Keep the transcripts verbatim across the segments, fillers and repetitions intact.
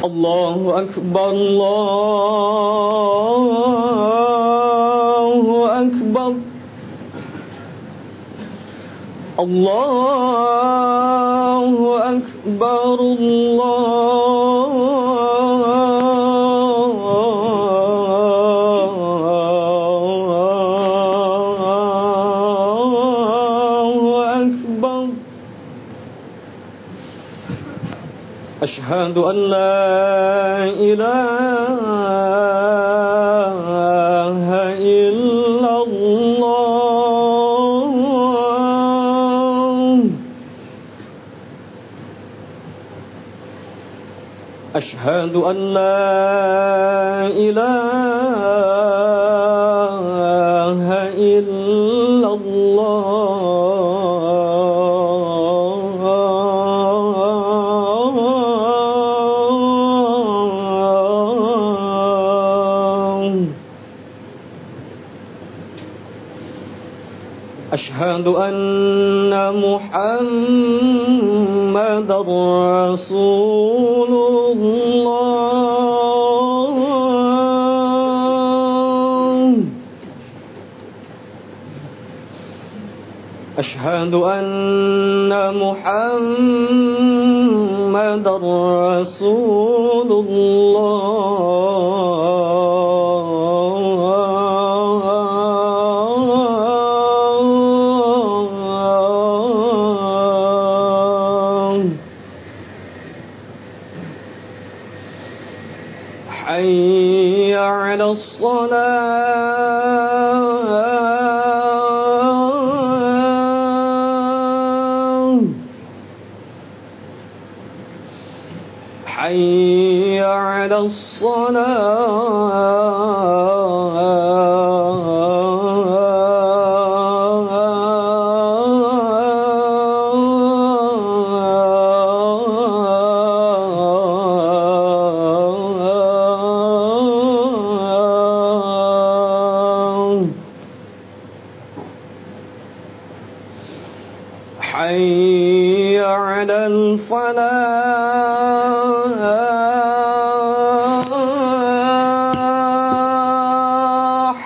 الله أكبر الله أكبر الله أكبر الله أكبر. أشهد أن لا إله إلا الله. أشهد أن لا إله إلا الله. أشهد أن محمدًا رسول الله. أشهد أن محمدًا رسول الله. حي على الصلاة. حي على حي على الفلاح.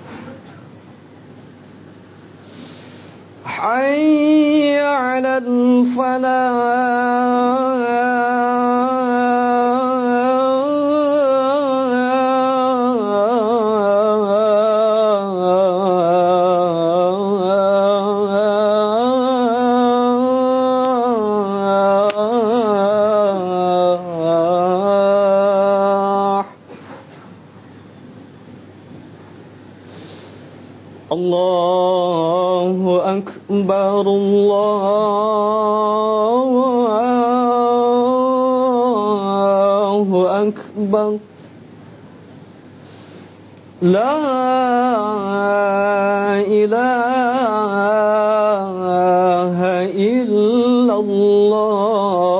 حي على الله أكبر الله أكبر. لا إله إلا الله.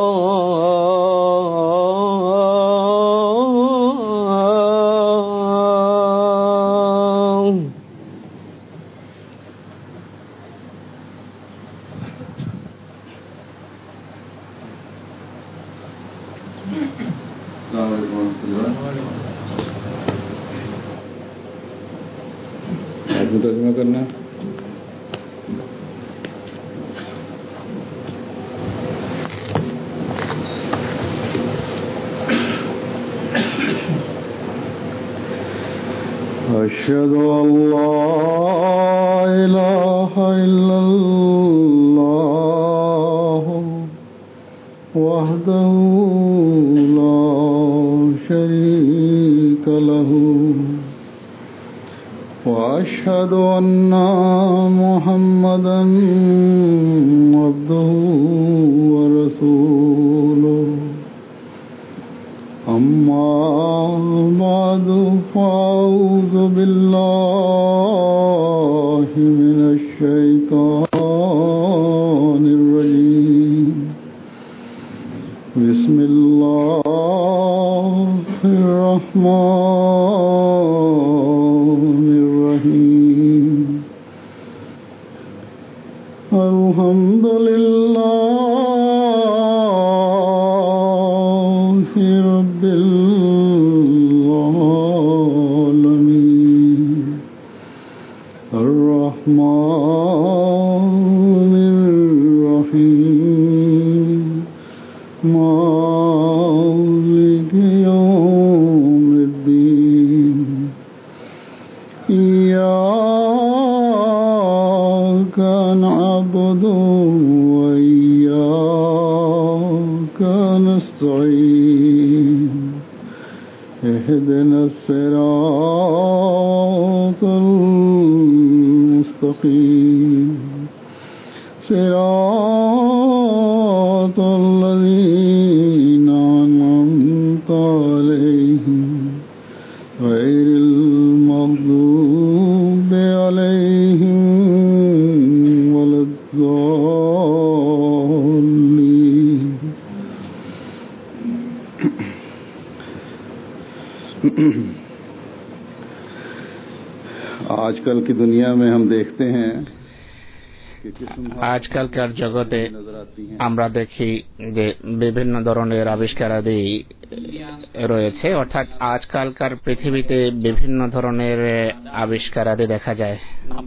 मुकदमा करना أشهد أن لا إله إلا الله وحده لا شريك له وأشهد أن محمدًا عبده ورسوله. أما بعد فأعوذ بالله من الشيطان الرجيم. بسم الله الرحمن الرحيم. الحمد لله رب العالمين الرحمن الرحيم مالك يوم الدين إياك نعبد وإياك نستعين اهدنا الصراط المستقيم صراط الذين أنعمت عليهم غير المغضوب عليهم ولا الضالين. आजकल की दुनिया में हम देखते हैं আজকালকার জগতে আমরা দেখি যে বিভিন্ন ধরনের আবিষ্কারাদি রয়েছে, অর্থাৎ আজকালকার পৃথিবীতে বিভিন্ন ধরনের আবিষ্কারাদি দেখা যায়।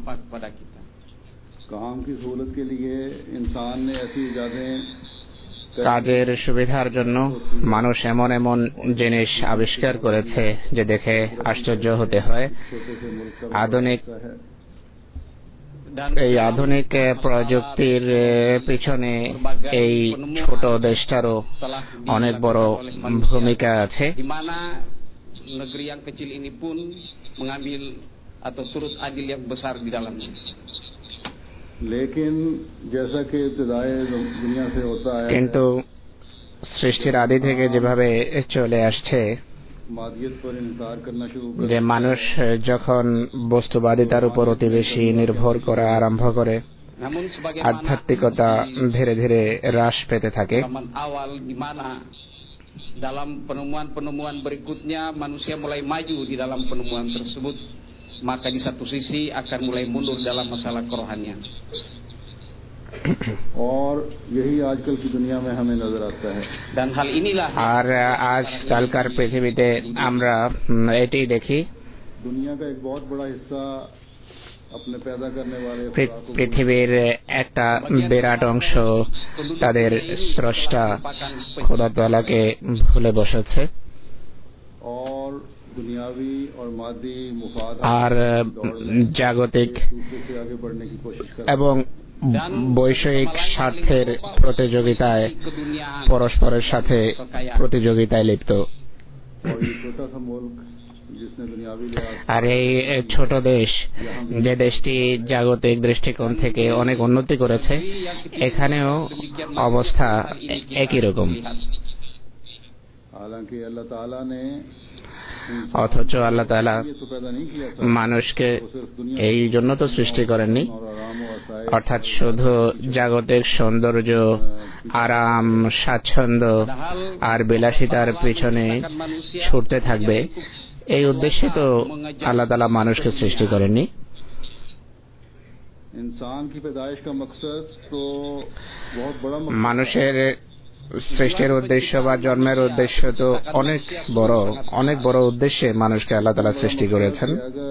কাজের সুবিধার জন্য মানুষ এমন এমন জিনিস আবিষ্কার করেছে যে দেখে আশ্চর্য হতে হয়। আধুনিক এই আধুনিক প্রযুক্তির পিছনে এই ছোট দেশটারও অনেক বড় ভূমিকা আছে। negeri yang kecil ini pun mengambil atau turut andil yang besar di dalamnya. लेकिन जैसा कि इब्तिदाए दुनिया से होता है, কিন্তু সৃষ্টির আদি থেকে যেভাবে চলে আসছে যে মানুষ যখন বস্তুবাদিতার উপর অতি বেশি নির্ভর করা আরম্ভ করে, আধ্যাত্মিকতা ধীরে ধীরে হ্রাস পেতে থাকে। Dalam penemuan-penemuan berikutnya manusia mulai maju di dalam penemuan tersebut, maka di satu sisi akan mulai mundur dalam masalah kerohanian. और यही आजकल की दुनिया में हमें नजर आता है। Dan hal inilah আর আজকালকার পৃথিবীতে আমরা এটি দেখি। दुनिया का एक बहुत बड़ा हिस्सा अपने पैदा करने वाले পৃথিবীর একটা বিরাট অংশ তাদের স্রষ্টা খোদা তাআলাকে ভুলে বসেছে और दुनियावी और मादी मुफाद আর জাগতিক এবং বৈষয়িক স্বার্থের প্রতিযোগিতায় পরস্পরের সাথে প্রতিযোগিতায় লিপ্ত। আর এই ছোট দেশ, যে দেশটি জাগতিক দৃষ্টিকোণ থেকে অনেক উন্নতি করেছে, এখানেও অবস্থা একই রকম। অথচ আল্লাহ তাআলা মানুষকে এই জন্য তো সৃষ্টি করেননি, অর্থাৎ শুধু জাগতিক সৌন্দর্য, আরাম, স্বাচ্ছন্দ্য আর বিলাসিতার পিছনে ছুটতে থাকবে এই উদ্দেশ্যে তো আল্লাহ তাআলা মানুষকে সৃষ্টি করেননি। মানুষের সৃষ্টির উদ্দেশ্য বা জন্মের উদ্দেশ্য তো অনেক বড়, অনেক বড় উদ্দেশ্যে মানুষকে আল্লাহ তাআলা সৃষ্টি করেছেন।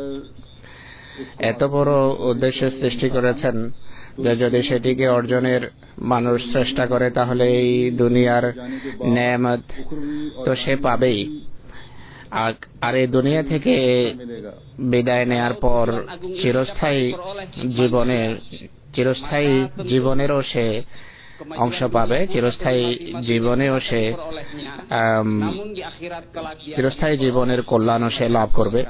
এত বড় উদ্দেশ্যে সৃষ্টি করেছেন যে যদি সেটিকে অর্জনের মানুষ চেষ্টা করে তাহলে এই দুনিয়ার নেয়ামত তো সে পাবেই, আর এই দুনিয়া থেকে বিদায় নেয়ার পর চিরস্থায়ী জীবনের চিরস্থায়ী জীবনেরও সে অংশ পাবে, চিরস্থায়ী জীবনেও সে চিরস্থায়ী জীবনের কল্যাণও সে লাভ করবে।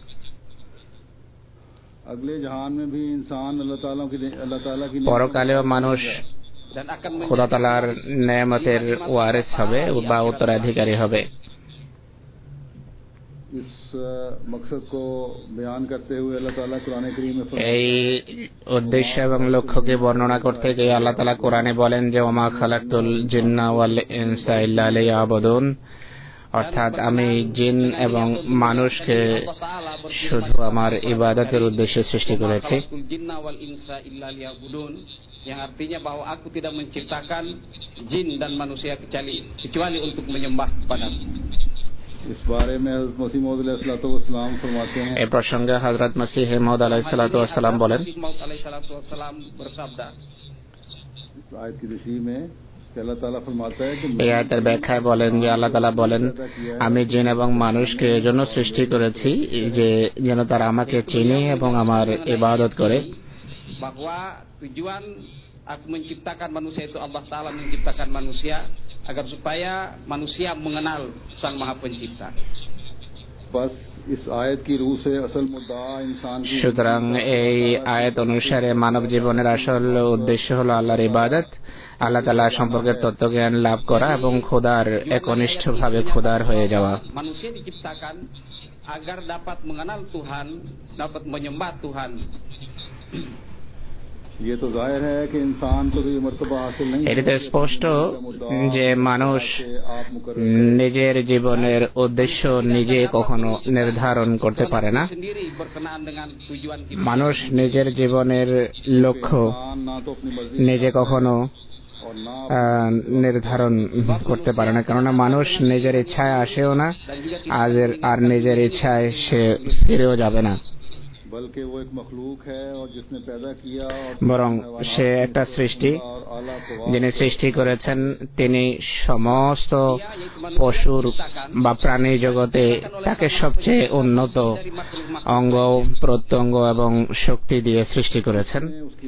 পরকালেও মানুষ খোদা তাআলার নেয়ামতের ওয়ারিস হবে বা উত্তরাধিকারী হবে। এই উদ্দেশ্য এবং লক্ষ্যকে বর্ণনা করতে গিয়ে আল্লাহ তাআলা কোরআনে বলেন যে ওমা খালাকতুল জিন্না ওয়াল ইনসা ইল্লা লিয়াবুদুন, অর্থাৎ আমি জিন এবং মানুষকে শুধু আমার ইবাদতের উদ্দেশ্যে সৃষ্টি করেছি, yang artinya bahwa aku tidak menciptakan jin dan manusia kecuali kecuali untuk menyembah kepadaku. इस बारे में हज़रत मसीह मौद अलैहिस्सलाम फरमाते हैं, এই প্রসঙ্গে হযরত মসিহ মউদ আলাইহিসসালাম বলেন, bersabda, इस आयत की तशरीह में আল্লাহ তাআলা फरमाता है कि এই আয়াতের ব্যাখ্যায় বলেন যে আল্লাহ তাআলা বলেন, আমি জিন এবং মানুষকে এজন্য সৃষ্টি করেছি যে যেন তারা আমাকে চিনে এবং আমার ইবাদত করে। bahwa tujuan aku menciptakan manusia itu Allah Ta'ala menciptakan manusia agar supaya manusia mengenal Sang Maha Pencipta. बस इस आयत की रूह से असल मुद्दा इंसान की, সুতরাং এই আয়াত অনুসারে মানব জীবনের আসল উদ্দেশ্য হলো আল্লাহর ইবাদত, আল্লাহ তাআলা সম্পর্কে তত্ত্বজ্ঞান লাভ করা এবং খোদার একনিষ্ঠভাবে খোদার হয়ে যাওয়া। Manusia diciptakan agar dapat mengenal Tuhan, dapat menyembah Tuhan. ये तो जाहिर है कि इंसान को तो ये मर्तबा हासिल नहीं এটি তো স্পষ্ট যে মানুষ নিজের জীবনের উদ্দেশ্য নিজে কখনো নির্ধারণ করতে পারে না। মানুষ নিজের জীবনের লক্ষ্য নিজে কখনো নির্ধারণ করতে পারে না, কেননা মানুষ নিজের ইচ্ছায় আসেও না আর নিজের ইচ্ছায় সে ফিরেও যাবে না, বরং সে একটা সৃষ্টি, যিনি সৃষ্টি করেছেন তিনি সমস্ত পশুর বা প্রাণী জগতে তাকে সবচেয়ে উন্নত অঙ্গ প্রত্যঙ্গ এবং শক্তি দিয়ে সৃষ্টি করেছেন।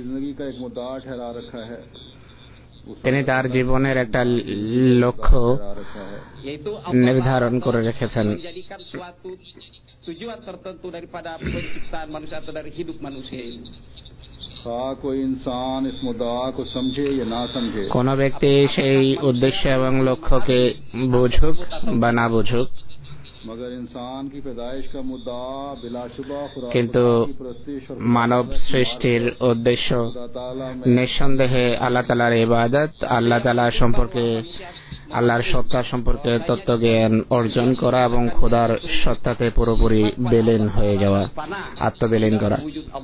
তিনি তার জীবনের একটা লক্ষ্য নির্ধারণ করে রেখেছেন। tujuan tertentu daripada penciptaan manusia atau dari hidup manusia ini. कोई इंसान इस मुद्दा को समझे या ना समझे, কোন ব্যক্তি সেই উদ্দেশ্য এবং লক্ষ্যকে বুঝুক বা না বুঝুক, मगर इंसान की पैदाइश का मुद्दा बिलाशुबा কিন্তু মানব সৃষ্টির উদ্দেশ্য নিঃসন্দেহে আল্লাহ তাআলার ইবাদত, আল্লাহ তাআলা সম্পর্কে আল্লাহর সত্তা সম্পর্কে তত্ত্বজ্ঞান অর্জন করা এবং খোদার সত্তাতে পুরোপুরি বিলীন হয়ে যাওয়া, আত্মবিলীন করা।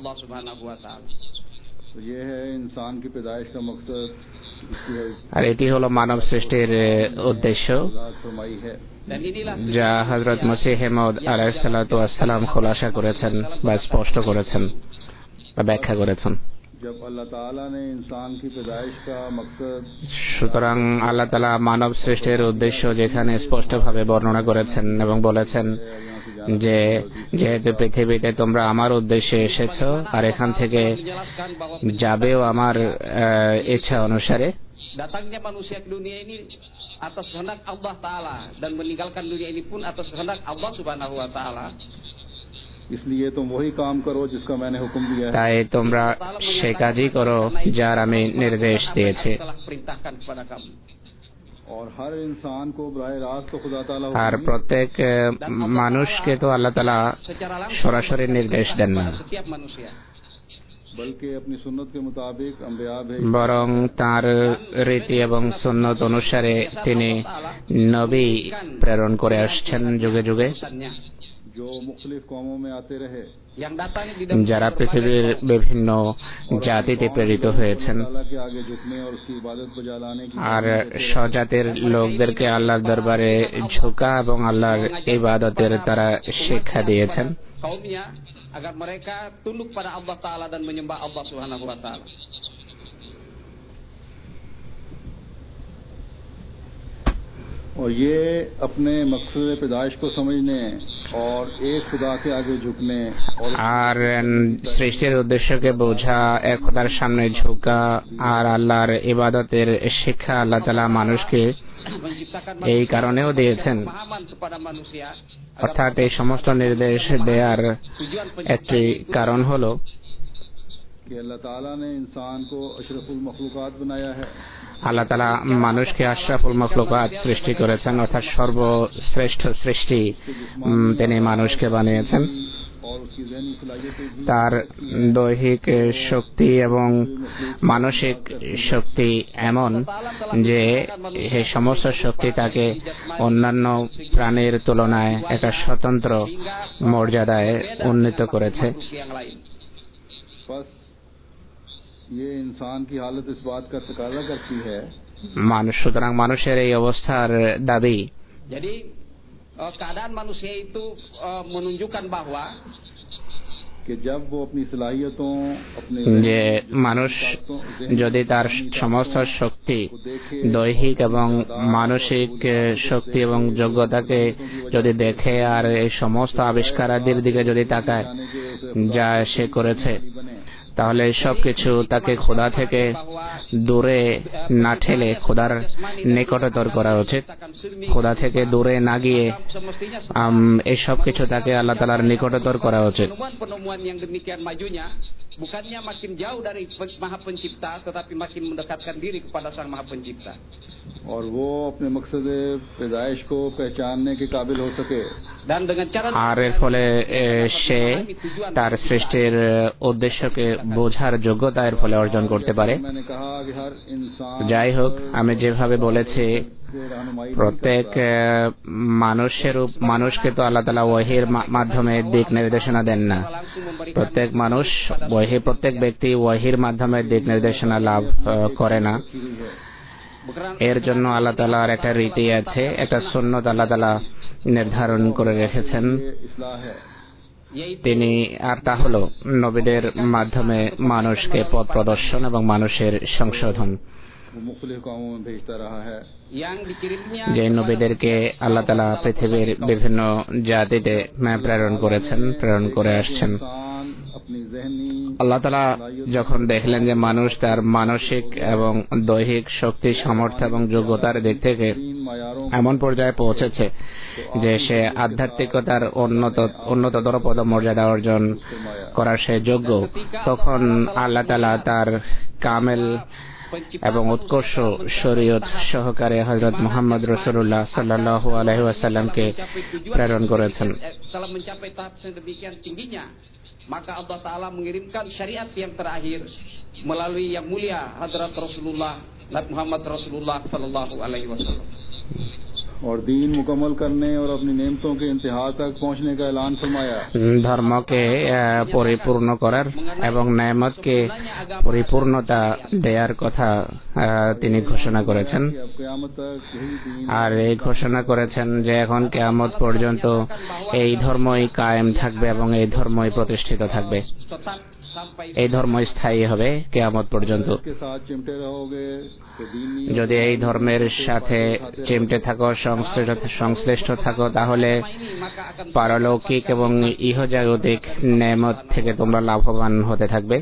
আর এটি হলো মানব সৃষ্টির উদ্দেশ্য, যা হযরত মসিহ মউদ আলাইহিসসালাম খোলাসা করেছেন বা স্পষ্ট করেছেন বা ব্যাখ্যা করেছেন। সুতরাং আল্লাহ তাআলা মানব সৃষ্টির উদ্দেশ্য যেখানে স্পষ্টভাবে বর্ণনা করেছেন এবং বলেছেন যে যেহেতু পৃথিবীতে তোমরা আমার উদ্দেশ্যে এসেছো আর এখান থেকে যাবেও আমার ইচ্ছা অনুসারে, datangnya manusia ke dunia ini atas kehendak Allah Ta'ala dan meninggalkan dunia ini pun atas kehendak Allah Subhanahu Wa Ta'ala. इसलिए तुम वही काम करो जिसका मैंने हुक्म दिया है, তাই তোমরা সে কাজই করো যার আমি নির্দেশ দিয়েছি। और हर इंसान को बराह रास्त तो खुदा ताला আর प्रत्येक মানুষকে তো আল্লাহ তাআলা সরাসরি নির্দেশ দেন না, बल्कि अपनी सुन्नत के मुताबिक अंबिया भेज, বরং তার রীতি এবং সুন্নত অনুসারে তিনি নবী প্রেরণ করে আসছেন যুগে যুগে, जो मुख्तलिफ कौमों में आते रहे, যারা পৃথিবীর বিভিন্ন জাতিতে প্রেরিত হয়েছেন আর স্বজাতির লোকদেরকে আল্লাহর দরবারে ঝুঁকা এবং আল্লাহর ইবাদতের তারা শিক্ষা দিয়েছেন। agar mereka tunduk pada Allah Ta'ala dan menyembah Allah Subhanahu Wa Ta'ala. और ये अपने मकसद पैदाइश को समझने और एक खुदा के आगे झुकने আর সৃষ্টির উদ্দেশ্যকে বোঝা, এক খোদার সামনে ঝুঁকা আর আল্লাহর ইবাদতের শিক্ষা আল্লাহ তাআলা মানুষকে এই কারণেও দিয়েছেন, অর্থাৎ এই সমস্ত নির্দেশ দেওয়ার একটি কারণ হলো कि अल्लाह ताला ने इंसान को अशरफुल मखलूकात बनाया है, আল্লাহ তাআলা মানুষকে আশরাফুল মখলুকাত সৃষ্টি করেছেন, অর্থাৎ সর্বশ্রেষ্ঠ সৃষ্টি তিনি মানুষকে বানিয়েছেন। और তার দৈহিক শক্তি এবং মানসিক শক্তি এমন যে এই সমস্ত শক্তি তাকে অন্যান্য প্রাণীর তুলনায় একটা স্বতন্ত্র মর্যাদায় উন্নীত করেছে। মানুষ সুতরাং মানুষের এই অবস্থার দাবি keadaan manusia itu uh, menunjukkan bahwa যে মানুষ যদি তার সমস্ত শক্তি দৈহিক এবং মানসিক শক্তি এবং যোগ্যতাকে যদি দেখে আর এই সমস্ত আবিষ্কারাদির দিকে যদি তাকায় যা সে করেছে, তাহলে সবকিছু তাকে খোদা থেকে দূরে না ঠেলে খোদার নিকটতর করা উচিত। খোদা থেকে দূরে না গিয়ে এই সব কিছু তাকে আল্লাহ তাআলার নিকটতর করা উচিত। bukannya makin jauh dari Maha Pencipta tetapi makin mendekatkan diri kepada Sang Maha Pencipta और वो अपने मकसद पैदाइश को पहचानने के काबिल हो सके। আর এর ফলে সে তার সৃষ্টির উদ্দেশ্যকে বোঝার যোগ্যতা এর ফলে অর্জন করতে পারে। যাই হোক, আমি যেভাবে বলেছি প্রত্যেক মানুষের মানুষকে তো আল্লাহ তাআলা ওয়াহির মাধ্যমে দিক নির্দেশনা দেন না। প্রত্যেক মানুষ ওয়াহি প্রত্যেক ব্যক্তি ওয়াহির মাধ্যমে দিক নির্দেশনা লাভ করে না। এর জন্য আল্লাহ তাআলার একটা রীতি আছে, একটা সুন্নাত আল্লাহ তাআলা নির্ধারণ করে রেখেছেন তিনি, আর তা হলো নবীদের মাধ্যমে মানুষকে পথ প্রদর্শন এবং মানুষের সংশোধন। যে নবীদেরকে আল্লাহ তাআলা পৃথিবীর বিভিন্ন জাতিতে প্রেরণ করেছেন, প্রেরণ করে আসছেন। আল্লাহ তাআলা যখন দেখলেন যে মানুষ তার মানসিক এবং দৈহিক শক্তি, সামর্থ্য এবং যোগ্যতার দিক থেকে এমন পর্যায়ে পৌঁছেছে যে সে আধ্যাত্মিকতার উন্নত উন্নততর পদ মর্যাদা অর্জন করার সে যোগ্য, তখন আল্লাহ তাআলা তার কামেল এবং উৎকর্ষ শরীয়ত সহকারে হযরত মুহাম্মদ রাসূলুল্লাহ সাল্লাল্লাহু আলাইহি ওয়াসাল্লামকে প্রেরণ করেছেন। maka Allah Ta'ala mengirimkan syariat yang terakhir melalui yang mulia Hadrat Rasulullah Nabi Muhammad Rasulullah Sallallahu Alaihi Wasallam और दीन मुकम्मल करने और अपनी नेमतों के इंतहा तक पहुंचने का ऐलान फरमाया। ধর্মকে পরিপূর্ণ করার এবং নেয়ামতকে পরিপূর্ণতা দেওয়ার কথা তিনি ঘোষণা করেছেন। আর এই ঘোষণা করেছেন যে এখন কিয়ামত পর্যন্ত এই ধর্মই কায়েম থাকবে এবং এই ধর্মই প্রতিষ্ঠিত থাকবে, এই ধর্ম স্থায়ী হবে কিয়ামত পর্যন্ত। যদি এই ধর্মের সাথে চিমটে থাকো, সংশ্লিষ্ট থাকো, তাহলে পারলৌকিক এবং ইহজাগতিক নেয়ামত থেকে তোমরা লাভবান হতে থাকবে।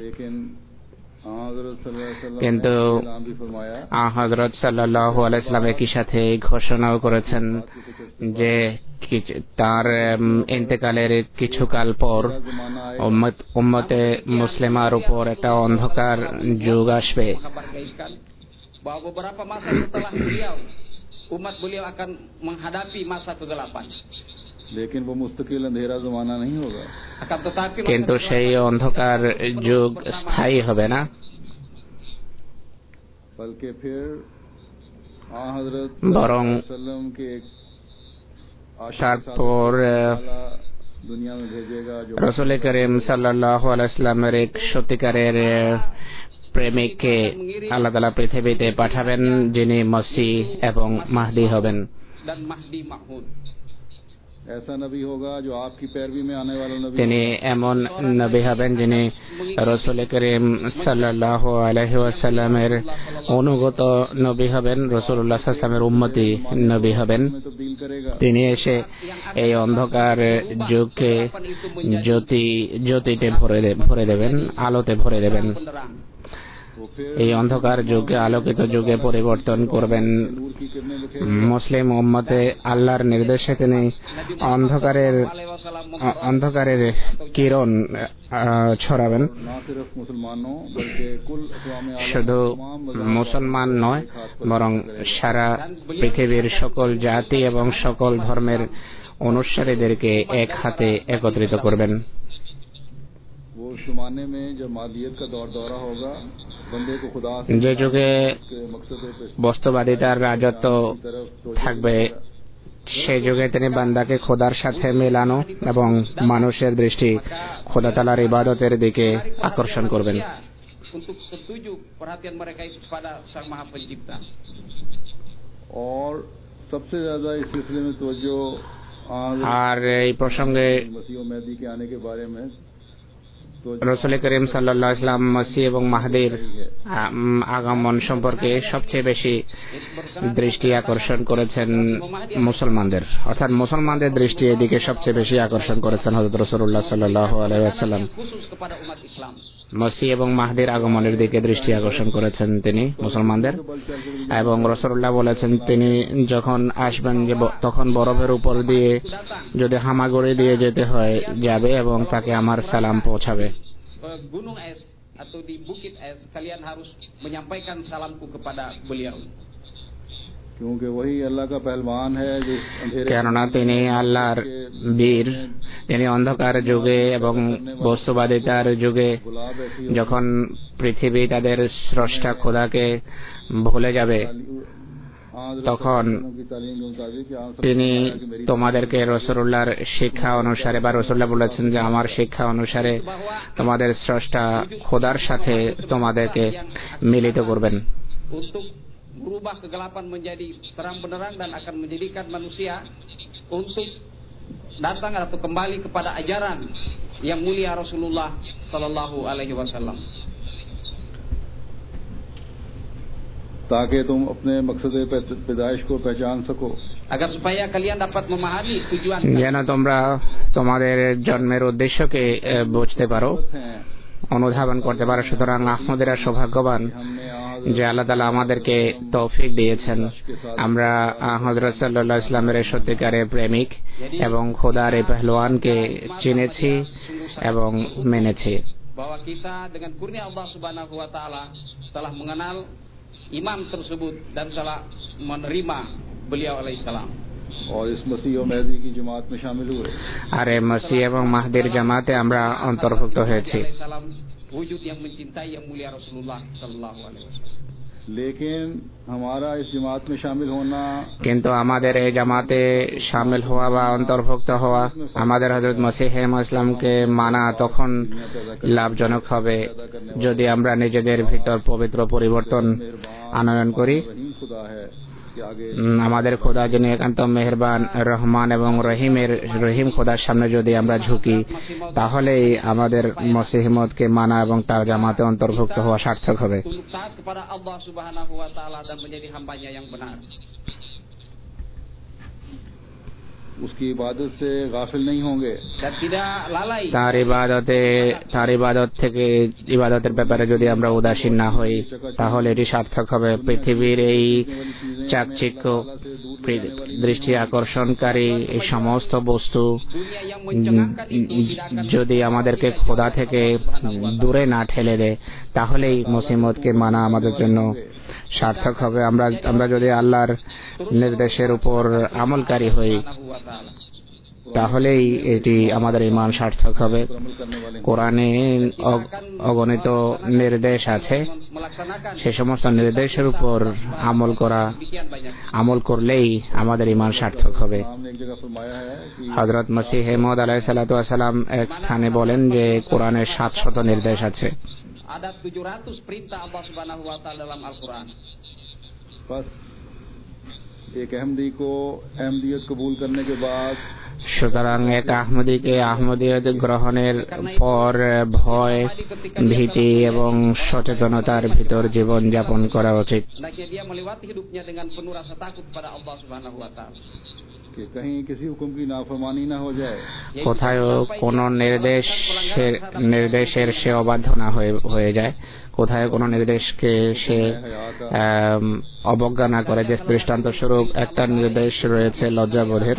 কিন্তু হযরত সাল্লাল্লাহু আলাইহি ওয়াসাল্লাম একই সাথে ঘোষণাও করেছেন যে তার ইন্তেকালের কিছুকাল পর উম্মতে মুসলিমার উপর একটা অন্ধকার যুগ আসবে। bahwa beberapa masa setelah beliau umat beliau akan menghadapi masa kegelapan. लेकिन वो मुस्तकिल अंधेरा ज़माना नहीं होगा। কিন্তু সেই অন্ধকার যুগ স্থায়ী হবে না, बल्कि फिर आ हज़रत বরং सल्लम के তারপর दुनिया में भेजेगा जो রাসূল করিম সাল্লাল্লাহু আলাইহি ওয়াসাল্লামের এক সত্যিকারের প্রেমিককে আল্লাহ তাআলা পৃথিবীতে পাঠাবেন, যিনি মসিহ এবং মাহদি হবেন। তিনি এমন নবী হবেন যিনি রাসূল করিম সাল্লাল্লাহু আলাইহি ওয়াসাল্লামের অনুগত নবী হবেন, রাসূলুল্লাহ সাল্লাল্লাহু আলাইহি ওয়াসাল্লামের উম্মতি নবী হবেন। তিনি এসে এই অন্ধকার যুগকে জ্যোতি জ্যোতিতে ভরে ভরে দেবেন, আলোতে ভরে দেবেন। এই অন্ধকার যুগে আলোকিত যুগে পরিবর্তন করবেন। মুসলিম উম্মতে আল্লাহর নির্দেশে তিনি অন্ধকারের অন্ধকারের কিরণ ছড়াবেন। শুধু মুসলমান নয়, বরং সারা পৃথিবীর সকল জাতি এবং সকল ধর্মের অনুসারীদেরকে এক হাতে একত্রিত করবেন। वो उस जमाने में जब मादियत का दौर दौरा होगा बंदे को खुदा যে যুগে বস্তুবাদিতার রাজত্ব থাকবে সেই যুগে তিনি বান্দাকে খোদার সাথে মেলানো এবং মানুষের দৃষ্টি খোদা তাআলার ইবাদতের দিকে আকর্ষণ করবেন। untuk tertuju perhatian mereka itu pada Sang Maha Pencipta। और सबसे ज्यादा इस सिलसिले में तवज्जो আর এই প্রসঙ্গে मसीह और मेहदी के आने के बारे में রাসূল করিম সাল্লাল্লাহু আলাইহি ওয়াসাল্লাম মসিহ এবং মাহদির আগমন সম্পর্কে সবচেয়ে বেশি দৃষ্টি আকর্ষণ করেছেন মুসলমানদের, অর্থাৎ মুসলমানদের দৃষ্টি এদিকে সবচেয়ে বেশি আকর্ষণ করেছেন হযরত রাসূলুল্লাহ সাল্লাল্লাহু আলাইহি ওয়াসাল্লাম। মসিহ এবং মাহদির আগমনের দিকে দৃষ্টি আকর্ষণ করেছেন তিনি মুসলমানদের, এবং রাসূলুল্লাহ বলেছেন তিনি যখন আসবেন যে তখন বরফের উপর দিয়ে যদি হামাগুড়ি দিয়ে যেতে হয় যাবে এবং তাকে আমার সালাম পৌঁছাবে। gunung es atau di bukit es kalian harus menyampaikan salamku kepada beliau। क्योंकि वही अल्लाह का पहलवान है जो अंधेरे কেননা তিনি আল্লাহর বীর, তিনি অন্ধকার যুগে এবং বস্তুবাদিতার যুগে যখন পৃথিবী তাদের স্রষ্টা খোদাকে ভুলে যাবে তখন তিনি তোমাদেরকে রাসূলুল্লাহর শিক্ষা অনুসারে বা রাসূলুল্লাহ বলেছেন যে আমার শিক্ষা অনুসারে তোমাদের স্রষ্টা খোদার সাথে তোমাদেরকে মিলিত করবেন। untuk berubah kegelapan menjadi terang benderang dan akan menjadikan manusia untuk datang atau kembali kepada ajaran yang mulia Rasulullah sallallahu alaihi wasallam। ताकि तुम अपने मकसद पैदाइश को पहचान सको, agar supaya kalian dapat memahami tujuan যেন তোমরা তোমাদের জন্মের উদ্দেশ্যকে বুঝতে পারো, অনুধাবন করতে পারো। সুতরাং আহমদীরা সৌভাগ্যবান যে আল্লাহ তাআলা আমাদেরকে তৌফিক দিয়েছেন, আমরা হযরত সাল্লাল্লাহু আলাইহি ওয়াসাল্লামের সত্যিকারের প্রেমিক এবং খোদার এই পেহলওয়ানকে চিনেছি এবং মেনেছি। bahwa kita dengan kurnia Allah Subhanahu wa taala telah mengenal imam tersebut dan telah menerima beliau alaihissalam। और इस मसीह और मेहदी की जमात में शामिल हुए। আর এই মসিহ এবং মাহদির জামাতে আমরা অন্তর্ভুক্ত হয়েছি। wujud yang mencintai yang mulia Rasulullah sallallahu alaihi wasallam। लेकिन हमारा इस जमात में शामिल होना, কিন্তু আমাদের এই জামাতে শামিল হওয়া বা অন্তর্ভুক্ত হওয়া, আমাদের হযরত মসিহ ইসলামকে মানা তখন লাভজনক হবে যদি আমরা নিজেদের ভিতর পবিত্র পরিবর্তন আনয়ন করি। আমাদের খোদা যিনি একান্ত মেহেরবান, রহমান এবং রহিমের রহিম খোদার সামনে যদি আমরা ঝুঁকি তাহলেই আমাদের মসিহমতকে মানা এবং তার জামাতে অন্তর্ভুক্ত হওয়া সার্থক হবে। उसकी इबादत से गाफिल नहीं होंगे, তার ইবাদতে তার ইবাদত থেকে ইবাদতের ব্যাপারে যদি আমরা উদাসীন না হই তাহলে এটি সার্থক হবে। পৃথিবীর এই চাকচিক্য দৃষ্টি আকর্ষণকারী এই সমস্ত বস্তু যদি আমাদেরকে খোদা থেকে দূরে না ঠেলে দেয় তাহলেই মুসিমতকে মানা আমাদের জন্য সার্থক হবে। আমরা আমরা যদি আল্লাহর নির্দেশের উপর আমলকারী হই তাহলেই এটি আমাদের ঈমান সার্থক হবে। কোরআনে অগণিত নির্দেশ আছে, সে সমস্ত নির্দেশের উপর আমল করা আমল করলেই আমাদের ঈমান সার্থক হবে। হযরত মসিহ মউদ আলাইহিস সালাতু ওয়াস সালাম এক স্থানে বলেন যে কোরআনের সাতশত নির্দেশ আছে। ada tujuh ratus perintah Allah Subhanahu wa taala dalam Al-Quran। बस एक अहमदी को अहमदियत कबूल करने के बाद, সুতরাং এক আহমদীকে আহমদিয়ত গ্রহণের পর ভয়, ভীতি এবং সচেতনতার ভিতর জীবন যাপন করা উচিত। dia melewati hidupnya dengan penuh rasa takut pada Allah Subhanahu wa taala। कि कहीं किसी हुक्म की नाफरमानी ना हो जाए, কোথায় কোন নির্দেশ নির্দেশের সে অবাধ্য না হয়ে যায়, কোথায় কোন নির্দেশকে সে অবজ্ঞা না করে। যে দৃষ্টান্ত স্বরূপ একটা নির্দেশ রয়েছে লজ্জাবোধের,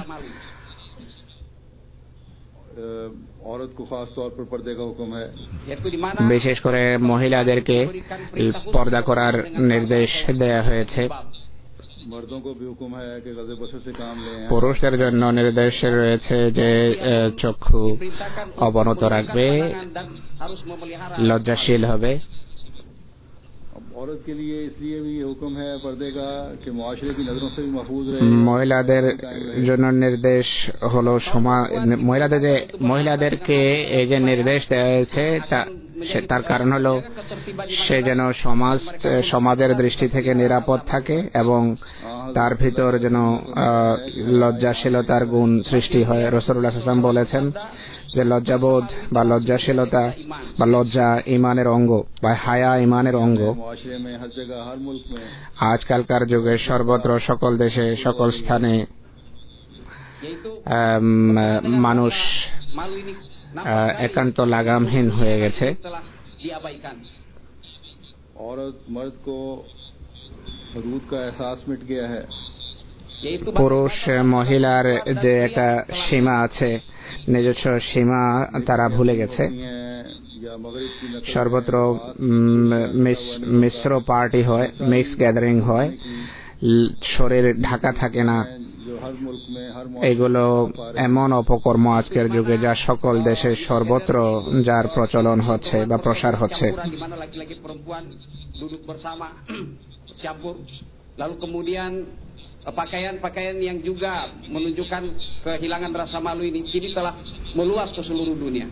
औरत को खास तौर पर पर्दे का हुक्म है, বিশেষ করে মহিলাদেরকে পর্দা করার নির্দেশ দেয়া হয়েছে। मर्दों को भी हुक्म है कि गज़े बसर से काम लें। পুরুষদের জন্য নির্দেশ রয়েছে যে চক্ষু অবনত রাখবে, লজ্জাশীল হবে। अब औरत के लिए इसलिए भी ये हुक्म है पर्दे का कि मुआशरे की नजरों से भी महफूज रहे। মহিলাদের জন্য নির্দেশ হলো মহিলাদের যে মহিলাদেরকে এই যে নির্দেশ দেওয়া হয়েছে তার কারণ হলো সে যেন সমাজ সমাজের দৃষ্টি থেকে নিরাপদ থাকে এবং তার ভিতর যেন লজ্জাশীলতার গুণ সৃষ্টি হয়। রাসূলুল্লাহ সাল্লাল্লাহু আলাইহি ওয়াসাল্লাম বলেছেন যে লজ্জাবোধ বা লজ্জাশীলতা বা লজ্জা ইমানের অঙ্গ বা হায়া ইমানের অঙ্গ। আজকালকার যুগে সর্বত্র সকল দেশে সকল স্থানে মানুষ एकांत लागामहीन হয়ে গেছে। औरत मर्द को हदूद का एहसास मिट गया है। পুরুষ মহিলার যে একটা সীমা আছে, নিজস্ব সীমা তারা ভুলে গেছে। সর্বত্র মিশ্র পার্টি হয়, মিক্স গ্যাদারিং হয়, শরীর ঢাকা থাকে না। এগুলো এমন অপকর্ম আজকের যুগে যা সকল দেশে সর্বত্র যার প্রচলন হচ্ছে বা প্রসার হচ্ছে। Lalu kemudian pakaian-pakaian yang juga menunjukkan kehilangan rasa malu ini kini telah meluas ke seluruh dunia.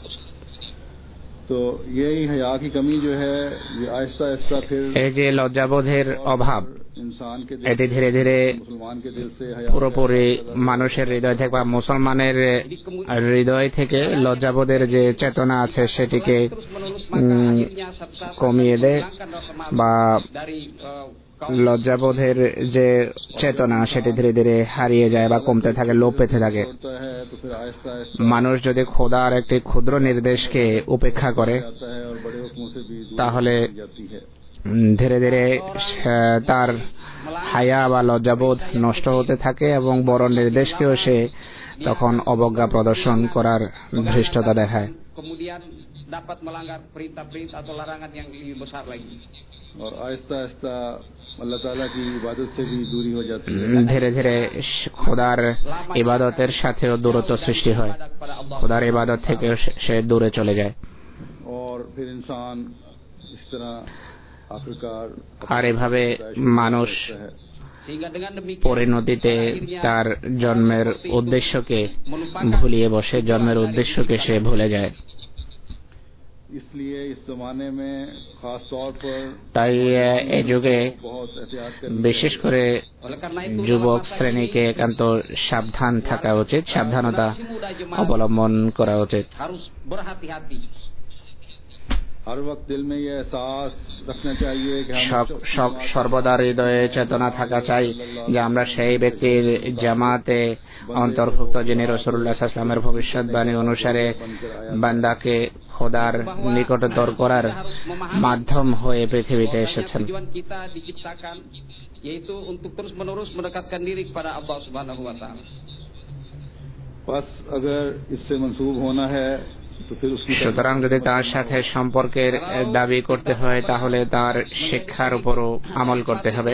तो यही हया की कमी जो है ये आहिस्ता आहिस्ता फिर এই যে লজ্জাবোধের অভাব এটি ধীরে ধীরে পুরোপুরি মানুষের হৃদয় থেকে বা মুসলমানের হৃদয় থেকে লজ্জাবোধের যে চেতনা আছে সেটিকে কমিয়ে দেয় বা লজ্জাবোধের যে চেতনা সেটি ধীরে ধীরে হারিয়ে যায় বা কমতে থাকে, লোপ পেতে থাকে। মানুষ যদি খোদার একটি ক্ষুদ্র নির্দেশকে উপেক্ষা করে তাহলে ধীরে ধীরে তার হায়া বা লজ্জাবোধ নষ্ট হতে থাকে এবং বড় নির্দেশকেও সে তখন অবজ্ঞা প্রদর্শন করার ধৃষ্টতা দেখায়। dapat melanggar perintah-perintah atau larangan yang lebih besar lagi. और आहिस्ता-आहिस्ता अल्लाह ताला की इबादत से भी दूरी हो जाती है। ধীরে ধীরে খোদার ইবাদতের সাথেও দূরত্ব সৃষ্টি হয়, খোদার ইবাদত থেকে সে দূরে চলে যায়। और फिर इंसान इस तरह आखिरकार আর এভাবে মানুষ পরিণতিতে তার জন্মের উদ্দেশ্যকে ভুলিয়ে বসে, জন্মের উদ্দেশ্যকে সে ভুলে যায়। इसलिए इस जमाने में खास तौर पर তাই এই যুগে বিশেষ করে যুবক শ্রেণীকে একান্ত সাবধান থাকা উচিত, সাবধানতা অবলম্বন করা উচিত। हर वक्त दिल में ये एहसास रखना चाहिए कि हम সর্বদা হৃদয়ে চেতনা থাকা চাই যে আমরা সেই ব্যক্তির জামাতে অন্তর্ভুক্ত যিনি রাসূলুল্লাহ সাল্লাল্লাহু আলাইহি ওয়াসাল্লামের ভবিষ্যৎবাণী অনুসারে বান্দাকে খোদার নিকটতর করার মাধ্যম হয়ে পৃথিবীতে এসেছেন। yaitu untuk terus menerus mendekatkan diri kepada Allah Subhanahu wa taala। बस अगर इससे मंसूब होना है সুতরাং যদি তার সাথে সম্পর্কের দাবি করতে হয় তাহলে তার শিক্ষার উপরও আমল করতে হবে।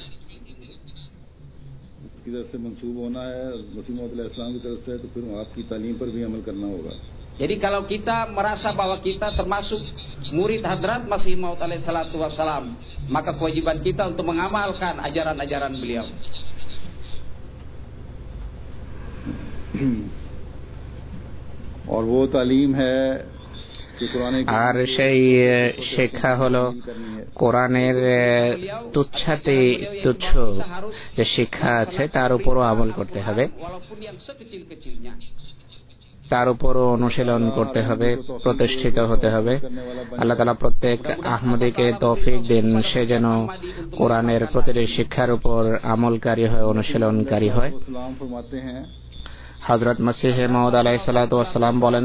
Jadi kalau kita merasa bahwa kita termasuk murid Hadrat Masih Maud alaihi salatu wassalam, maka kewajiban kita untuk mengamalkan ajaran-ajaran beliau। और वो तालीम है আর সেই শিক্ষা হলো কোরআনের তুচ্ছাতে তুচ্ছ যে শিক্ষা আছে তার উপরও আমল করতে হবে, তার উপরও অনুশীলন করতে হবে, প্রতিষ্ঠিত হতে হবে। আল্লাহ তাআলা প্রত্যেক আহমদীকে তৌফিক দিন সে যেন কোরআনের প্রতিটি শিক্ষার উপর আমলকারী হয়, অনুশীলনকারী হয়। হযরত মসিহ মাউদ আলাইহিস সালাতু ওয়াস সালাম বলেন,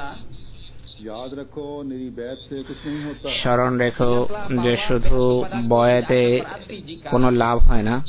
স্মরণ রেখো যে শুধু বয়াতে কোনো লাভ হয় না।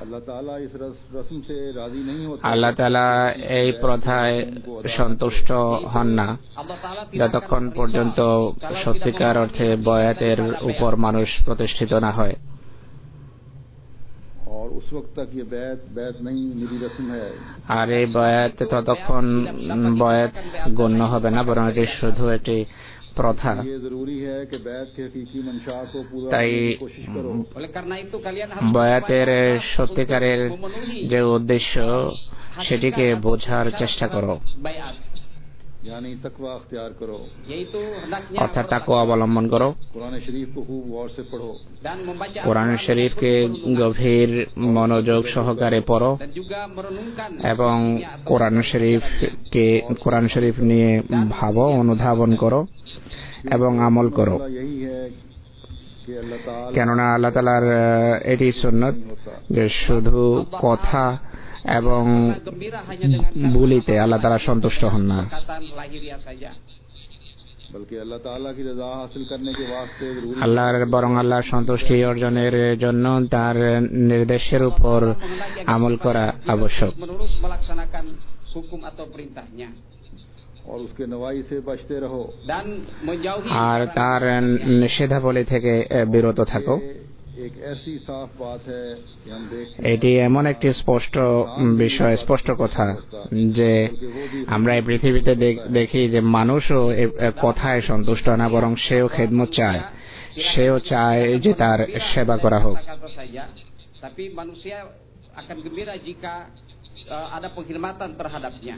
আল্লাহ তাআলা এই প্রথায় সন্তুষ্ট হন না যতক্ষণ পর্যন্ত সত্যিকার অর্থে বয়াতের উপর মানুষ প্রতিষ্ঠিত না হয়। और उस वक्त तक ये बैत बैत नहीं निजी रस्म है। আর এই বয়াত ততক্ষণ বয়াত গণ্য হবে না, বরং এটি শুধু একটি প্রথা। ये जरूरी है कि बैत के हकीकी मंशा को पूरा তাই करने की कोशिश करो। Oleh karena itu kalian harus বয়াতের সত্যিকারের যে উদ্দেশ্য সেটিকে বোঝার চেষ্টা করো, bayat, यानी तकवा अख्तियार करो, yaitu hendaknya অর্থাৎ তাকওয়া অবলম্বন করো। कुरान शरीफ को खूब गौर से पढ़ो dan membaca কোরআন শরীফকে গভীর মনোযোগ সহকারে পড়ো dan juga merenungkan এবং কোরআন শরীফকে কোরআন শরীফ নিয়ে ভাবো, অনুধাবন করো এবং আমল করো। यही है कि अल्लाह ताला কেননা আল্লাহ তাআলার এটি সুন্নত যে শুধু কথা এবং gembira hanya dengan বলিতে আল্লাহ তাআলা সন্তুষ্ট হন না, perkataan lahiriah saja. बल्कि अल्लाह ताला की रजा हासिल करने के वास्ते जरूरी আল্লাহর বরং আল্লাহর সন্তুষ্টি অর্জনের জন্য তার নির্দেশের উপর আমল করা আবশ্যক Menurut melaksanakan hukum atau perintahnya और उसके नवाई से बचते रहो। dan menjauhi আর তার নিষেধাবলী থেকে বিরত থাকো। एक ऐसी साफ बात है कि हम देखते এটি এমন একটি স্পষ্ট বিষয়, স্পষ্ট কথা যে আমরা এই পৃথিবীতে দেখ- দেখি যে মানুষও এ কথায় সন্তুষ্ট না, বরং সেও খেদমত চায়, সেও চায় যে তার সেবা করা হোক। kata saja, tapi manusia akan gembira jika uh, ada penghormatan terhadapnya.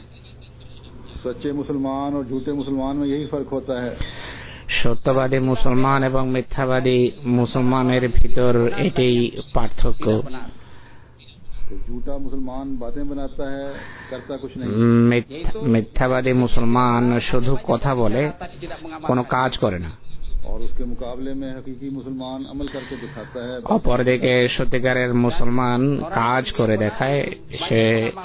सच्चे मुसलमान और झूठे मुसलमान में यही फर्क होता है। সত্যবাদী মুসলমান এবং মিথ্যাবাদী মুসলমানের ভিতর এটাই পার্থক্য। Tidak benar. तो झूठा मुसलमान बातें बनाता है, करता कुछ नहीं। মিথ্যা- মিথ্যাবাদী মুসলমান শুধু কথা বলে, Tapi tidak mengamalkan. কোনো কাজ করে না। और उसके मुकाबले में हकीकी मुसलमान अमल करके दिखाता है। অপরদিকে সত্যিকারের মুসলমান কাজ করে দেখায়, সে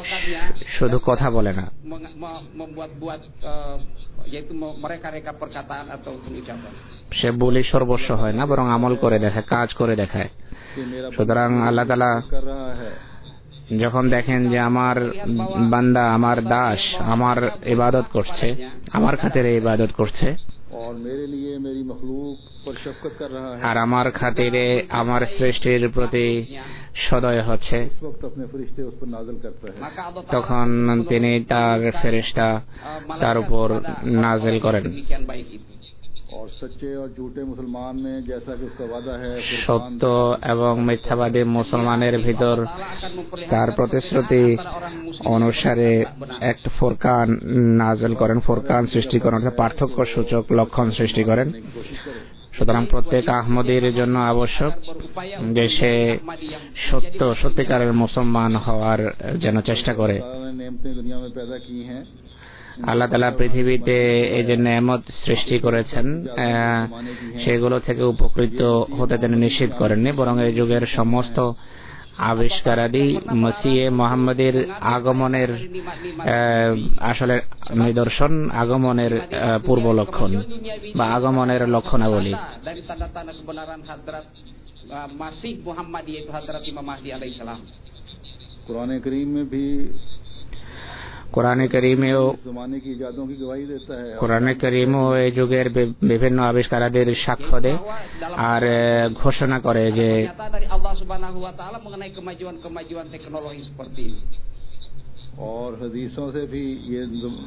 শুধু কথা বলে না। Meng- me- membuat-buat uh, yaitu me- mereka-reka perkataan atau ucapan. সে বলি সর্বস্ব হয় না, বরং আমল করে দেখায়, কাজ করে দেখায়। कि मेरा সুতরাং আল্লাহ তাআলা कर रहा है যখন দেখেন যে আমার বান্দা, আমার দাস আমার ইবাদত করছে, আমার খাতিরে ইবাদত করছে, और मेरे लिए मेरी मखलूक पर शफकत कर रहा है, আর আমার খাতিরে আমার সৃষ্টির প্রতি সদয় হচ্ছে, इस वक्त अपने फरिश्ते उस पर नाज़िल करता है। Maka Allah Ta'ala তখন তিনি তার ফেরেশতা তার উপর নাজিল করেন। demikian baik itu. और सच्चे और झूठे मुसलमान में जैसा कि उसका वादा है, সত্য এবং মিথ্যাবাদী মুসলমানের ভিতর তার প্রতিশ্রুতি অনুসারে একটা ফোরকান নাজিল করেন, ফোরকান সৃষ্টি করেন, অর্থাৎ পার্থক্য সূচক লক্ষণ সৃষ্টি করেন। সুতরাং প্রত্যেক আহমদীর জন্য আবশ্যক যে সে সত্য সত্যিকারের মুসলমান হওয়ার যেন চেষ্টা করে। अल्लाह ने नेमतें दुनिया में पैदा की हैं, আল্লাহ তাআলা পৃথিবীতে এই যে নেয়ামত সৃষ্টি করেছেন, সেগুলো থেকে উপকৃত হতে তিনি নিষেধ করেননি, বরং এই যুগের সমস্ত আবিষ্কারাদি মসিহে মুহাম্মদের আগমনের আসলে নিদর্শন, আগমনের পূর্ব লক্ষণ বা আগমনের লক্ষণাবলী। Dari tanda-tanda kebenaran hadrat uh, Masih Muhammad yaitu hadrat Imam Mahdi alaihissalam. Quran करीम में भी কোরআনে কারীমেও इस जमाने की इजादों की गवाही देता है। কোরআনে কারীমও এই যুগের বি- বিভিন্ন আবিষ্কারাদির সাক্ষ্য দেয় আর ঘোষণা করে যে Nyata dari Allah Subhanahu wa taala mengenai kemajuan-kemajuan teknologi seperti ini. और हदीसों से भी ये जम-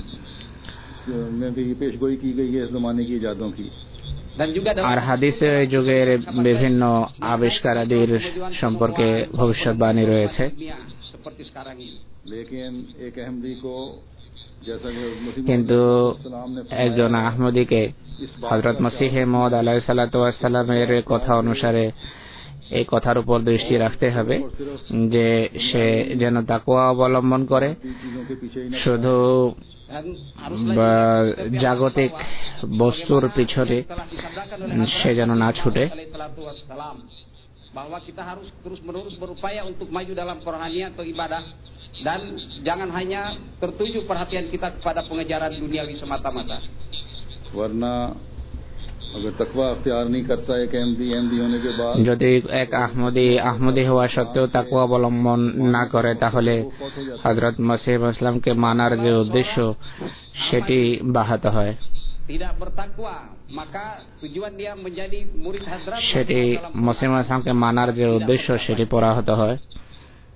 में भी पेशगोई की गई है इस जमाने की इजादों की। Dan juga dalam আর হাদিসে এই যুগের বিভিন্ন আবিষ্কারাদির সম্পর্কে ভবিষ্যৎবাণী রয়েছে। dunia seperti sekarang ini. लेकिन एक अहमदी को जैसा कि मुस्लिम কিন্তু सलाम ने একজন আহমদীকে হযরত মসিহে মওউদ আলাইহিস সালাতু ওয়াস সালামের কথা অনুসারে এই কথার উপর দৃষ্টি রাখতে হবে যে সে যেন তাকওয়া অবলম্বন করে, चीजों के पीछे ही न শুধু Dan harus বা জাগতিক বস্তুর পিছনে telah disabdakan oleh সে যেন না ছুটে। alaihi salatu wassalam bahwa kita harus terus-menerus berupaya untuk maju dalam kerohanian atau ibadah dan jangan hanya tertuju perhatian kita kepada pengejaran duniawi semata-mata. वरना अगर तकवा अख्तियार नहीं करता एक अहमदी अहमदी होने के बाद যদি এক আহমদী আহমদী হওয়া সত্ত্বেও তাকওয়া অবলম্বন না করে, তাহলে হযরত মসিহ ইসলামকে মানার যে উদ্দেশ্য সেটি ব্যাহত হয়, Tidak bertakwa, maka tujuan dia menjadi murid hadrat সেটি মসিহ ইসলামকে মানার যে উদ্দেশ্য সেটি পরাহত হয়।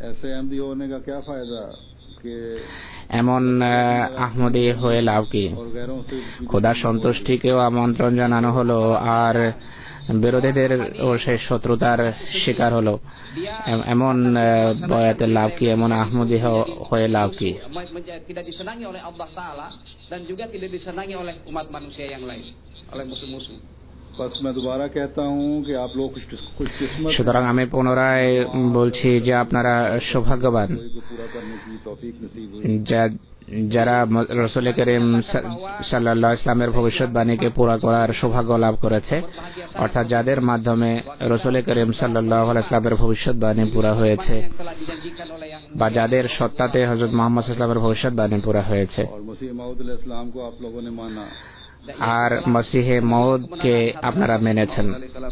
ऐसे अहमदी होने का क्या फायदा कि এমন আহমদী হয়ে লাভ কি? और गैरों से খোদার সন্তুষ্টিকেও আমন্ত্রণ জানানো হলো আর বিরোধীদের ও সেই শত্রুতার শিকার হলো। এমন বয়াতের লাভ কি? এমন আহমদী হয়ে লাভ কি? Tidak disenangi oleh Allah Taala dan juga tidak disenangi oleh umat manusia yang lain, oleh musuh-musuh. बस मैं दोबारा कहता हूँ कि आप लोग कुछ कुछ किस्मत সুতরাং আমি পুনরায় বলছি যে আপনারা সৌভাগ্যবান को पूरा करने की तौफीक नसीब हुई। যা- যারা রসুল করিম সাল্লাল্লাহু আলাইহি ইসলামের ভবিষ্যৎবাণীকে পুরা করার সৌভাগ্য লাভ করেছে, অর্থাৎ যাদের মাধ্যমে রসুল করিম সাল্লাল্লাহু আলাইহি ইসলামের ভবিষ্যৎবাণী পুরা হয়েছে বা যাদের সত্তাতে হযরত মুহাম্মদ সাল্লাল্লাহু আলাইহি ইসলামের ভবিষ্যৎবাণী পুরা হয়েছে और मसीह मौद अलैहिस्सलाम को आप लोगों ने माना। আর মসিহে মউদকে আপনারা মেনেছেন।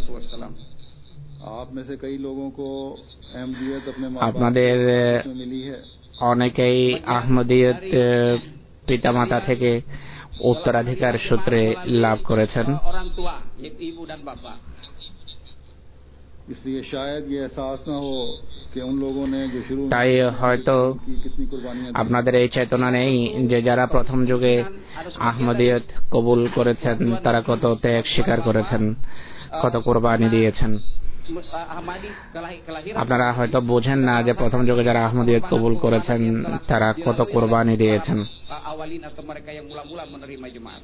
आप में से कई लोगों को अहमदियत अपने माँ बाप আপনাদের से मिली है। অনেকেই আহমদিয়ত পিতামাতা থেকে উত্তরাধিকার সূত্রে লাভ করেছেন। Orang tua, yaitu ibu dan bapak. इसलिए शायद ये एहसास न हो कि उन लोगों ने जो शुरू में তাই হয়তো की कितनी कुर्बानियां दी। আপনাদের এই চেতনা নেই যে যারা প্রথম যুগে আহমদিয়ত কবুল করেছেন তারা কত ত্যাগ স্বীকার করেছেন, কত কোরবানি দিয়েছেন। Ahmadi kelahiran আপনারা হয়তো বোঝেন না যে প্রথম যুগে যারা আহমদিয়ত কবুল করেছেন তারা কত কোরবানি দিয়েছেন। awalin atau mereka yang mula-mula menerima jemaat.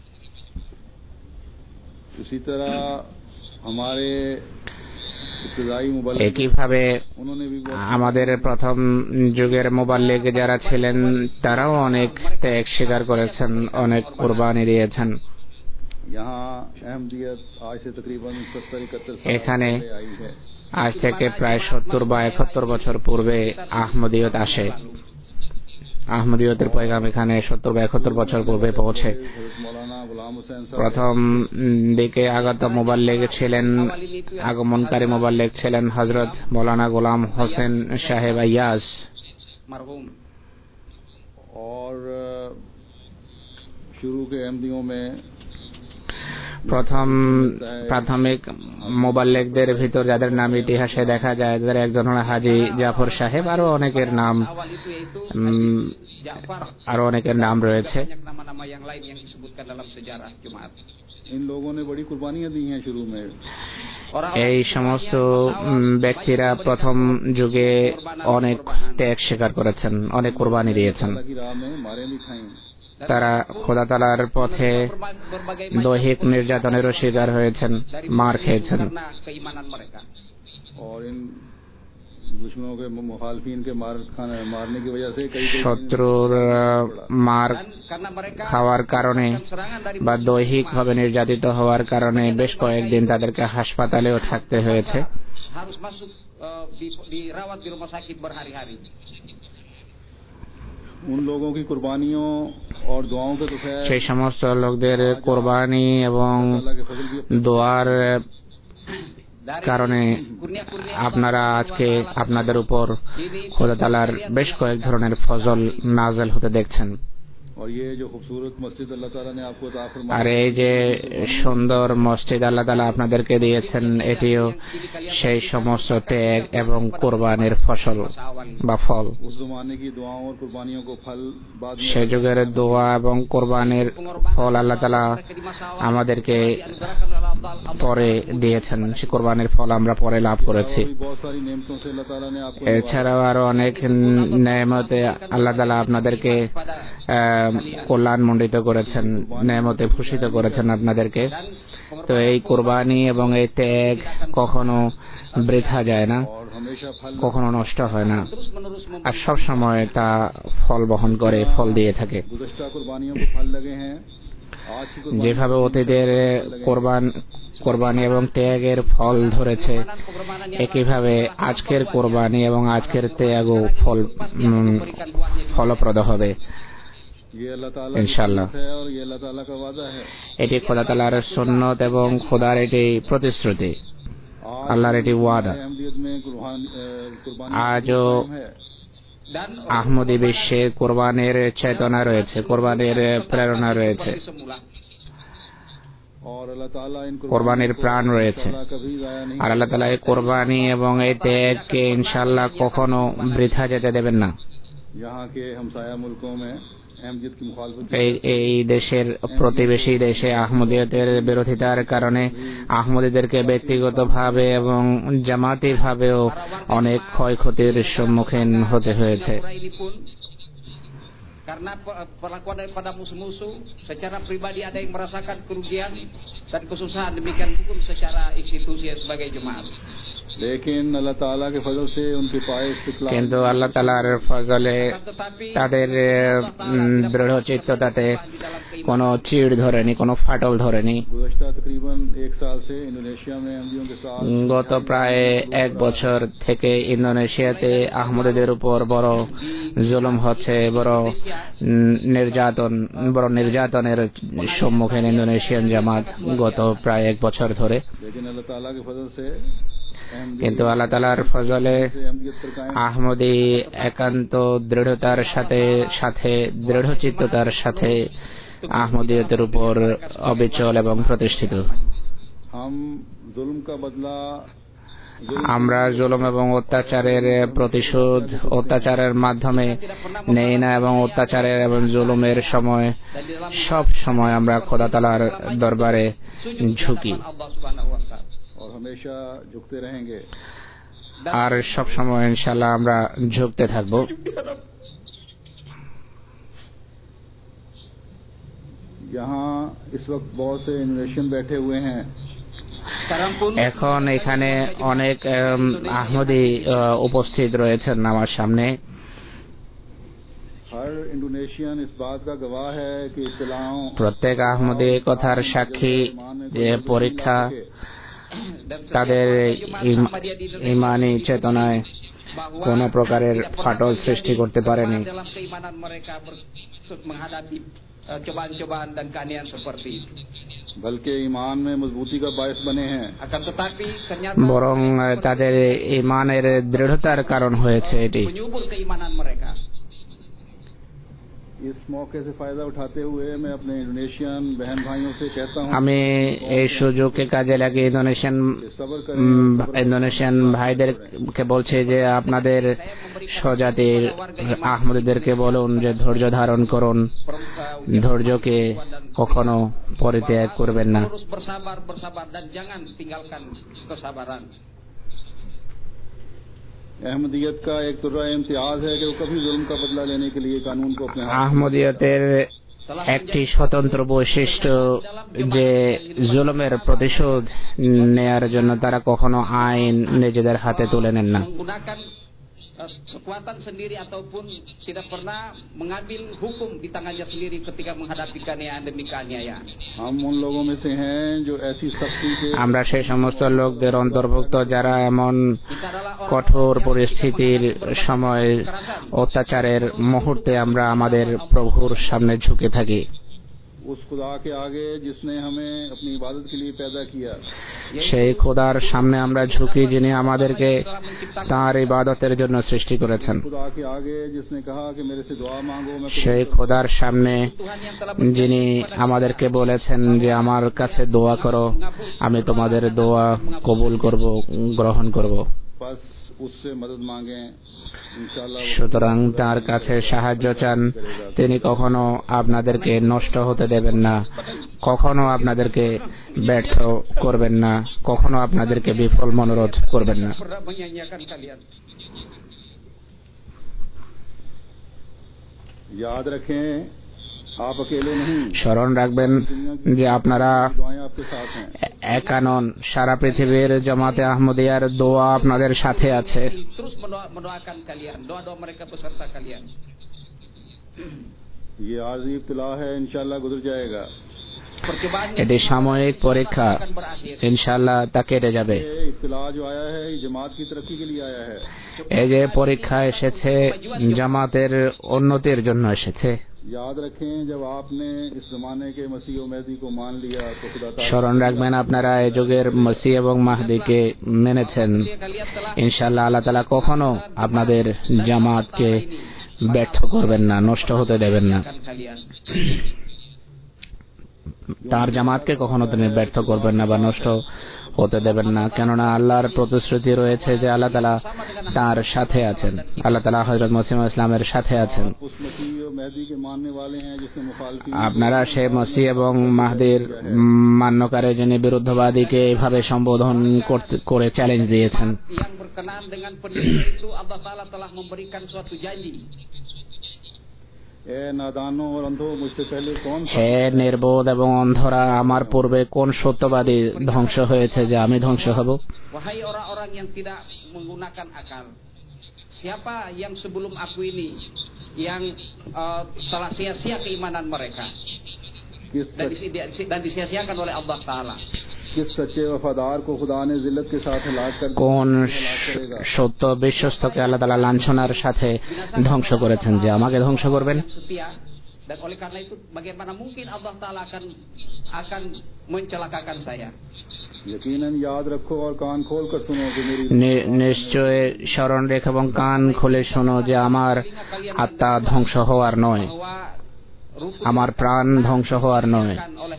इसी तरह हमारे इब्तिदाई मुबल्लिग একইভাবে उन्होंने भी बहुत আমাদের প্রথম যুগের মুবাল্লিগ যারা ছিলেন তারাও অনেক ত্যাগ স্বীকার করেছেন, অনেক কোরবানি দিয়েছেন। यहाँ अहमदियत आज से तकरीबन सत्तर इकहत्तर साल এখানে पहले आई है। আজ থেকে প্রায় সত্তর বা একাত্তর বছর পূর্বে আহমদিয়ত আসে। আহমদিয়তের পয়গাম এখানে সত্তর বা একাত্তর বছর পূর্বে পৌঁছে। हज़रत मौलाना गुलाम हुसैन साहब প্রথম দিকে আগত মুবাল্লিগ ছিলেন, আগমনকারী মুবাল্লিগ ছিলেন হযরত মৌলানা গোলাম হোসেন সাহেব আইয়াজ। Marhum. और शुरू के अहमदियों में প্রথম প্রাথমিক মুবাল্লিগদের ভিতর যাদের নাম ইতিহাসে দেখা যায় তাদের একজন হলেন হাজী জাফর সাহেব, আরো অনেকের নাম Awal itu yaitu উম, Ja'far. আরো অনেকের নাম রয়েছে। Banyak nama-nama yang lain yang disebutkan dalam sejarah Jumat. इन लोगों ने बड़ी कुर्बानियां दी हैं शुरू में। এই সমস্ত উম, ব্যক্তিরা প্রথম যুগে অনেক ত্যাগ স্বীকার করেছেন, অনেক কোরবানি দিয়েছেন। अल्लाह की राह में मारें भी खाई। তারা খোদা তাআলার পথে Berbagai দৈহিক নির্যাতনেরও শিকার হয়েছেন, মার খেয়েছেন। karena keimanan mereka. और इन दुश्मनों के मुखालफिन के मार खाने मारने की वजह से कई कई শত্রুর আহ, মার Dan karena mereka খাওয়ার কারণে melakukan serangan dari বা দৈহিকভাবে নির্যাতিত হওয়ার কারণে বেশ কয়েকদিন তাদেরকে হাসপাতালেও থাকতে হয়েছে। harus masuk uh, di, dirawat di rumah sakit berhari-hari. उन लोगों की कुर्बानियों और दुआओं के तो खैर সেই সমস্ত লোকদের কোরবানি এবং अल्लाह के फजल की দোয়ার Dari কারণে kurnia-kurnia আপনারা আজকে আপনাদের উপর খোদা তাআলার বেশ কয়েক ধরনের ফজল নাযিল হতে দেখছেন। और ये जो खूबसूरत मस्जिद अल्लाह ताला ने आपको अता फरमाई আর এই যে সুন্দর মসজিদ আল্লাহ তাআলা আপনাদেরকে দিয়েছেন, এটিও সেই সমস্ত ত্যাগ এবং কোরবানির ফসল বা ফল। उस जमाने की दुआओं और कुर्बानियों को फल बाद में সে যুগের দোয়া এবং কোরবানির ফল আল্লাহ তাআলা আমাদেরকে পরে দিয়েছেন, সে কোরবানির ফল আমরা পরে লাভ করেছি। और भी बहुत सारी नेमतों से अल्लाह ताला ने आपको এছাড়াও আরো অনেক নেয়ামতে আল্লাহ তাআলা আপনাদেরকে আহ, কল্যাণমণ্ডিত করেছেন, নেয়ামতে ভূষিত করেছেন আপনাদেরকে। তো এই কোরবানি এবং এই ত্যাগ কখনো বৃথা যায় না, और हमेशा फल কখনো নষ্ট হয় না, terus-menerus memberi আর সব সময় তা ফল বহন করে, ফল দিয়ে থাকে। गुज़श्ता कुर्बानियों को फल लगे हैं। आज की कुर्बानी যেভাবে অতীতের কোরবান কোরবানি এবং ত্যাগের ফল ধরেছে, pengorbanan yang একইভাবে আজকের কোরবানি এবং আজকের ত্যাগও ফল উম, memberikan buahnya juga. ফলপ্রদ হবে ये अल्लाह ताला इंशाअल्लाह। की है और ये अल्लाह ताला का वादा है। এটি খোদা তাআলার সুন্নত এবং খোদার এটি প্রতিশ্রুতি, आज আল্লাহর এটি ওয়াদা। अहमदियत में कुर्बान अ, कुर्बानी আজও है। Dan আহমদী বিশ্বে কোরবানির চেতনা রয়েছে, কোরবানির প্রেরণা রয়েছে। semula. और अल्लाह ताला इन কোরবানির প্রাণ রয়েছে कभी जाया नहीं আর আল্লাহ তাআলা এই কোরবানি এবং এই ত্যাগকে ইনশাআল্লাহ কখনো বৃথা যেতে দেবেন না। यहाँ के हमसाया मुल्कों में अहमदियत की मुखालफत এই এই দেশের প্রতিবেশী দেশে আহমদিয়তের বিরোধিতার কারণে আহমদীদেরকে ব্যক্তিগতভাবে এবং জামাতিভাবেও অনেক ক্ষয়ক্ষতির সম্মুখীন হতে হয়েছে। Karena perlakuan daripada musuh-musuh secara pribadi ada yang merasakan kerugian dan kesusahan, demikian pun secara institusi sebagai jemaat. लेकिन अल्लाह ताला के फजल से उनके पाए इस्तिक़लाल কিন্তু আল্লাহ তাআলার ফজলে তাদের দৃঢ় চিত্ততাতে কোনো চিড় ধরেনি, কোনো ফাটল ধরেনি। गुज़श्ता तकरीबन एक साल से इंडोनेशिया में अहमदियों के साथ গত প্রায় এক বছর থেকে ইন্দোনেশিয়াতে আহমদীদের উপর বড় জুলুম হচ্ছে, বড় নির্যাতন বড় নির্যাতনের সম্মুখীন ইন্দোনেশিয়ান জামাত গত প্রায় এক বছর ধরে। लेकिन अल्लाह ताला के फजल से কিন্তু আল্লাহ তাআলার ফজলে আহমদী একান্ত দৃঢ়তার সাথে সাথে দৃঢ়চিত্ততার সাথে আহমদিয়তের উপর অবিচল এবং প্রতিষ্ঠিত। हम जुल्म का बदला আমরা জুলুম এবং অত্যাচারের প্রতিশোধ অত্যাচারের মাধ্যমে নেই না এবং অত্যাচারের এবং জুলুমের সময় সব সময় আমরা খোদা তাআলার দরবারে ঝুঁকি और हमेशा झुकते रहेंगे আর সব সময় ইনশাআল্লাহ আমরা ঝুঁকতে থাকব। यहाँ इस वक्त बहुत से इंडोनेशियन बैठे हुए हैं। এখন এখানে অনেক আহমদী উপস্থিত রয়েছেন আমার সামনে। हर इंडोनेशियन इस बात का गवाह है कि इत्तलाओं প্রত্যেক আহমদী কথার সাক্ষী যে পরীক্ষা তাদের ইমানি চেতনায় কোন প্রকারের ফাটল সৃষ্টি করতে পারেনি। cobaan-cobaan dan keaniayaan seperti itu. बल्कि ईमान में मजबूती का बायस बने हैं। Akan tetapi ternyata বরং তাদের ইমানের দৃঢ়তার কারণ হয়েছে এটি। menyubur keimanan mereka. इस मौके से फायदा उठाते हुए मैं अपने इंडोनेशियन बहन भाइयों से कहता हूं আমি এই সুযোগকে কাজে লাগিয়ে ইন্দোনেশিয়ান ইন্দোনেশিয়ান ভাইদেরকে বলছি যে আপনাদের স্বজাতির আহমদীদেরকে বলুন যে ধৈর্য ধারণ করুন, ধৈর্যকে কখনো পরিত্যাগ করবেন না। Terus bersabar, bersabar dan jangan tinggalkan kesabaran. Ahmadiyyat का एक तुर्रा इम्तियाज है कि वो कभी जुल्म का बदला लेने के लिए कानून को अपने हाथ আহমদিয়তের একটি স্বতন্ত্র বৈশিষ্ট্য যে জুলুমের প্রতিশোধ নেয়ার জন্য তারা কখনো আইন নিজেদের হাতে তুলে নেন না। Menggunakan kekuatan sendiri ataupun tidak pernah mengambil hukum di tangannya sendiri ketika menghadapi keaniayaan demi keaniayaan. हम उन लोगों में से हैं जो ऐसी सख्ती के আমরা সেই সমস্ত লোকদের অন্তর্ভুক্ত যারা এমন কঠোর পরিস্থিতির সময় অত্যাচারের মুহূর্তে আমরা আমাদের প্রভুর সামনে ঝুঁকে থাকি। उस खुदा के आगे जिसने हमें अपनी इबादत के लिए पैदा किया, সেই খোদার সামনে আমরা ঝুঁকি যিনি আমাদেরকে তাঁর ইবাদতের জন্য সৃষ্টি করেছেন। खुदा के आगे जिसने कहा कि मेरे से दुआ मांगो मैं সেই খোদার সামনে যিনি আমাদেরকে বলেছেন যে আমার কাছে দোয়া করো, আমি তোমাদের দোয়া কবুল করব, গ্রহণ করব। बस उससे मदद मांगे, इंशाल्लाह সুতরাং তার কাছে সাহায্য চান, তিনি কখনো আপনাদেরকে নষ্ট হতে দেবেন না, কখনো আপনাদেরকে ব্যর্থ করবেন না, কখনো আপনাদেরকে বিফল মনোরোধ করবেন না। Pernah menyanyiakan kalian. याद रखें आप अकेले नहीं, স্মরণ রাখবেন যে আপনারা दुआएं आपके साथ हैं। একা নন, সারা পৃথিবীর জামাতে আহমদিয়ার দোয়া আপনাদের সাথে আছে। Terus mendoa- mendoakan kalian, doa-doa mereka beserta kalian. ये आरजी इब्तिला है, इंशाल्लाह गुजर जाएगा। Percobaan এটি সাময়িক পরীক্ষা, akan berakhir. ইনশাআল্লাহ তা কেটে যাবে। ये इब्तिला जो आया है ये जमात की तरक्की के लिए आया है। এই যে পরীক্ষা এসেছে জামাতের উন্নতির জন্য এসেছে। याद रखें जब आपने इस जमाने के मसीह और महदी को मान लिया तो खुदा ताला স্মরণ রাখবেন আপনারা এই যুগের মসিহ এবং মাহদিকে মেনেছেন, Kalian telah ইনশাআল্লাহ আল্লাহ তাআলা কখনো আপনাদের জামাতকে ব্যর্থ করবেন না, নষ্ট হতে দেবেন না। kalian. তার জামাতকে কখনো তিনি ব্যর্থ করবেন না বা নষ্ট হতে দেবেন না, কেননা আল্লাহর প্রতিশ্রুতি রয়েছে যে আল্লাহ তাআলা তার সাথে আছেন, আল্লাহ তাআলা হযরত মসিহ ইসলামের সাথে আছেন। আপনারা সেই মসিহ এবং মাহদির মান্যকারী যিনি বিরুদ্ধবাদীকে এভাবে সম্বোধন করে চ্যালেঞ্জ দিয়েছেন। হে নির্বোধ এবং অন্ধরা, আমার পূর্বে কোন সত্যবাদী ধ্বংস হয়েছে যে আমি ধ্বংস হব? Wahai orang-orang yang tidak menggunakan akal, siapa yang sebelum aku ini yang uh, telah sia-sia keimanan mereka dan, disi- dan disia-siakan oleh Allah Taala? किस सच्चे वफादार को खुदा ने जिल्लत के साथ हलाक कर কোন সত্য বিশ্বস্তকে আল্লাহ তাআলা লাঞ্ছনার সাথে ধ্বংস করেছেন যে আমাকে ধ্বংস করবেন? Dan oleh karena itu bagaimana mungkin Allah Taala akan akan mencelakakan saya? यकीनन याद रखो और कान खोल कर सुनो कि मेरी নিশ্চয় স্মরণ রেখো এবং কান খুলে শোনো যে আমার আত্মা ধ্বংস হওয়ার নয়, আমার প্রাণ ধ্বংস হওয়ার নয়,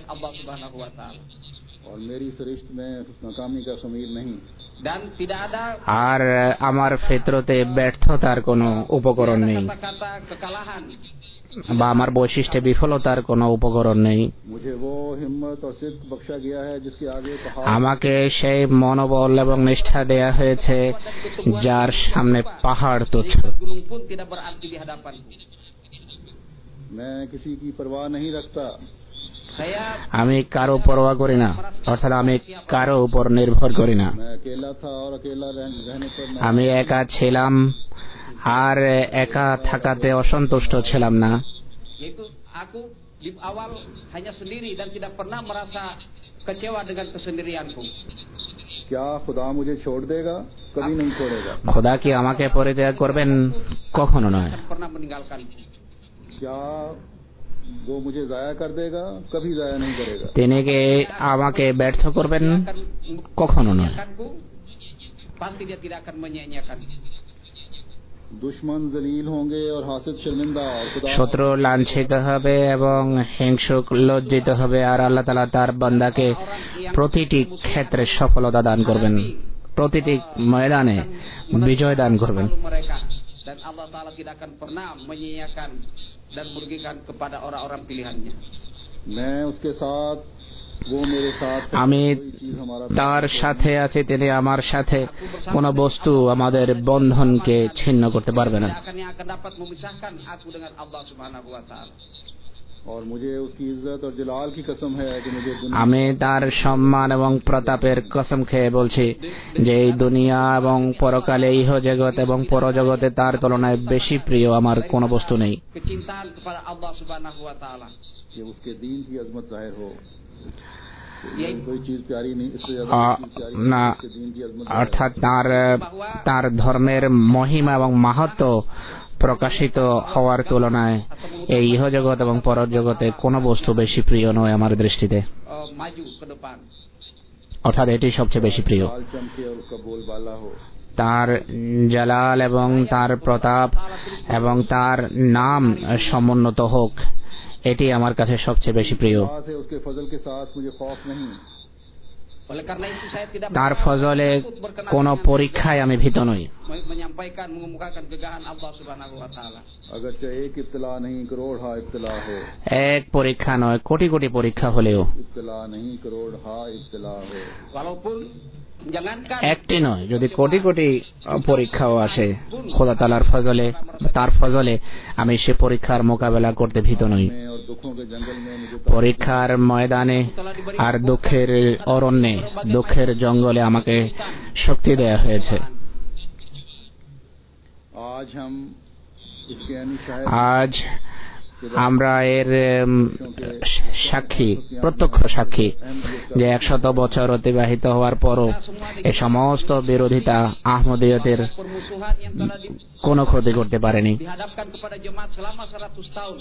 और मेरी सरिश्त में नाकामी का खमीर नहीं। Dan tidak ada আর আমার ফিতরতে ব্যর্থতার কোনো উপকরণ নেই kata-kata kekalahan বা আমার বৈশিষ্ট্যে বিফলতার কোনো উপকরণ নেই। मुझे वो हिम्मत और सिद्क बख्शा गया है जिसके आगे पहाड़ আমাকে সেই মনোবল এবং নিষ্ঠা দেয়া হয়েছে যার সামনে পাহাড় তুচ্ছ। gunung pun tidak berarti di hadapanku. मैं किसी की परवाह नहीं रखता। Saya আমি কারো পরোয়া করি না, অর্থাৎ আমি কারো উপর নির্ভর করি না। मैं अकेला था और अकेला रह- रहने पर मैं আমি একা ছিলাম আর একা থাকাতে অসন্তুষ্ট ছিলাম না। yaitu aku di awal hanya sendiri dan tidak pernah merasa kecewa dengan kesendirianku. क्या खुदा मुझे छोड़ देगा? कभी नहीं छोड़ेगा। খোদা কি আমাকে পরিত্যাগ করবেন? কখনো নয়। Tidak pernah meninggalkanku. क्या वो मुझे जाया कर देगा? कभी जाया नहीं करेगा। তিনি কি আমাকে ব্যর্থ করবেন? কখনো নয়। Menyanyiakanku, pasti dia tidak akan menyanyiakan. दुश्मन जलील होंगे और हासिद शर्मिंदा और खुदा শত্রু লাঞ্ছিত হবে এবং হিংসুক লজ্জিত হবে, আর আল্লাহ তাআলা তার বান্দাকে প্রতিটি ক্ষেত্রে সফলতা দান করবেন, প্রতিটি ময়দানে বিজয় দান করবেন। Lalu mereka dan Allah Taala tidak akan pernah menyanyiakan dan merugikan kepada orang-orang pilihannya. मैं उसके साथ वो मेरे साथ है। আমি कोई चीज हमारा তার সাথে আছি, তিনি আমার সাথে, কোন বস্তু আমাদের বন্ধনকে ছিন্ন করতে পারবে না। Tidak akan yang akan dapat memisahkan aku dengan Allah Subhanahu wa taala. और मुझे उसकी इज्जत और जलाल की कसम है कि मुझे दुनिया আমি তার সম্মান এবং প্রতাপের কসম খেয়ে বলছি যে এই দুনিয়া এবং পরকালে ইহ জগৎ এবং পরজগতে তার তুলনায় বেশি প্রিয় আমার কোনো বস্তু নেই। Kecintaan kepada Allah Subhanahu wa taala. कि उसके दीन की अजमत जाहिर हो। Yaitu कोई चीज प्यारी नहीं, इससे ज्यादा আ- कोई चीज प्यारी না, नहीं, उसके दीन की अजमत जाहिर অর্থাৎ তার তার ধর্মের মহিমা এবং মাহাত্ম্য প্রকাশিত হওয়ার তুলনায় এই ইহজগৎ এবং পরজগতে কোনো বস্তু বেশি প্রিয় নয় আমার দৃষ্টিতে, uh, maju ke depan. অর্থাৎ এটি সবচেয়ে বেশি প্রিয়। लाल चमके और उसका बोल बाला हो। তার জালাল এবং তার প্রতাপ এবং তার নাম সমুন্নত হোক, এটি আমার কাছে সবচেয়ে বেশি প্রিয়। खुदा से उसके फजल के साथ मुझे खौफ नहीं। Oleh karena itu saya tidak তার pernah ফজলে takut berkenan কোনো dengan পরীক্ষায় আমি ভীত নই। men- menyampaikan mengemukakan kegahan Allah Subhanahu wa taala. अगरचे एक इब्तिला नहीं करोड़ हा इब्तिला हो। এক পরীক্ষা নয়, কোটি কোটি পরীক্ষা হলেও इब्तिला नहीं करोड़ हा इब्तिला हो। Walaupun jangankan একটি নয়, যদি কোটি কোটি পরীক্ষাও আসে খোদা তাআলার ফজলে, তার ফজলে আমি সে পরীক্ষার মোকাবেলা করতে ভীত নই। में और दुखों के जंगल में मुझे পরীক্ষার ময়দানে আর দুঃখের অরণ্যে, দুঃখের জঙ্গলে আমাকে শক্তি দেয়া হয়েছে। आज हम इसके यानी शायद আজ আমরা এর উম, সাক্ষী, প্রত্যক্ষ সাক্ষী যে একশত বছর অতিবাহিত হওয়ার পরও এ সমস্ত বিরোধিতা আহমদিয়তের permusuhan yang telah di- কোনো ক্ষতি করতে পারেনি। dihadapkan kepada jemaat selama seratus tahun.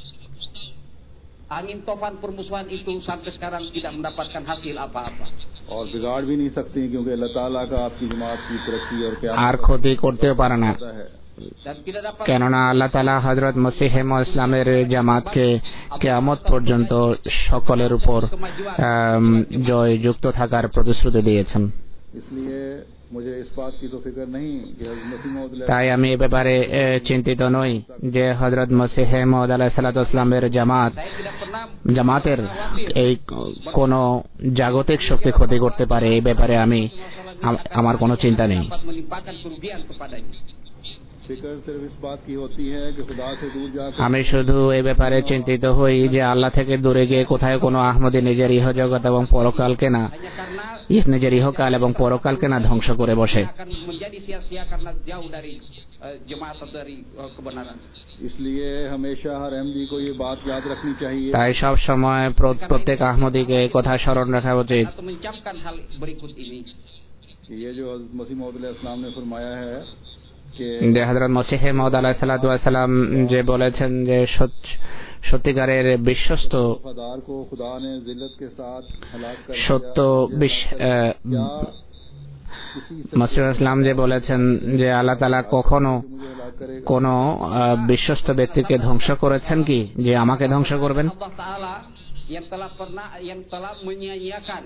Angin tofan permusuhan itu sampai sekarang tidak mendapatkan hasil apa-apa. और बिगाड़ भी नहीं सकती क्योंकि अल्लाह ताला का आपकी जमात की तरक्की और क्या আর ক্ষতি করতেও পারে না, dan tidak dapat কেননা আল্লাহ তাআলা হযরত মসিহ মাউদ ইসলামের জামাতকে কিয়ামত পর্যন্ত সকলের উপর আম, জয় যুক্ত থাকার প্রতিশ্রুতি দিয়েছেন। इसलिए मुझे इस बात की तो फिक्र नहीं कि हज़रत मसीह मौद তাই আমি এ ব্যাপারে এ, চিন্তিত নই যে হযরত মসিহ মাউদ আলাইহিস সালাতু ওয়াস সালামের জামাত saya tidak pernah জামাতের এই কোন জাগতিক শক্তি ক্ষতি করতে পারে এই ব্যাপারে আমি আম- আমার কোনো চিন্তা নেই। dapat menimpakan kerugian kepadanya. फिक्र सिर्फ इस बात की होती है कि खुदा से दूर जाकर আমি শুধু এই ব্যাপারে চিন্তিত হই যে আল্লাহ থেকে দূরে গিয়ে কোথায় কোনো আহমদী নিজের ইহজগৎ এবং পরকালকে না Hanya karena ইস নিজের ইহকাল এবং পরকালকে না ধ্বংস করে বসে। akan menjadi sia-sia karena jauh dari uh, jemaat atau dari uh, kebenaran. इसलिए हमेशा हर अहमदी को ये बात याद रखनी चाहिए তাই সব সময় প্র- প্রত্যেক আহমদীকে এই কথা স্মরণ রাখা উচিত Atau mencamkan hal berikut ini. कि ये जो हज़रत मसीह मौद अलैहिस्सलाम ने फरमाया है कि যে হযরত মসিহ মাউদ আলাইহিস সালাতু ওয়াস সালাম যে বলেছেন যে সৎ- সত্যিকারের বিশ্বস্ত वफादार को खुदा ने जिल्लत के साथ हलाक कर दिया। সত্য বিশ- আহ, क्या किसी से মসিহ ইসলাম যে বলেছেন যে আল্লাহ তাআলা কখনো मुझे हलाक करेगा? কোন আহ, বিশ্বস্ত ব্যক্তিকে ধ্বংস করেছেন কি যে আমাকে ধ্বংস করবেন? Allah Ta'ala yang telah pernah yang telah menyia-nyiakan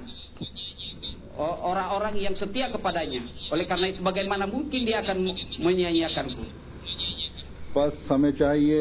o- orang-orang yang setia kepadanya. Oleh karena itu bagaimana mungkin dia akan menyia-nyiakanku? बस हमें चाहिए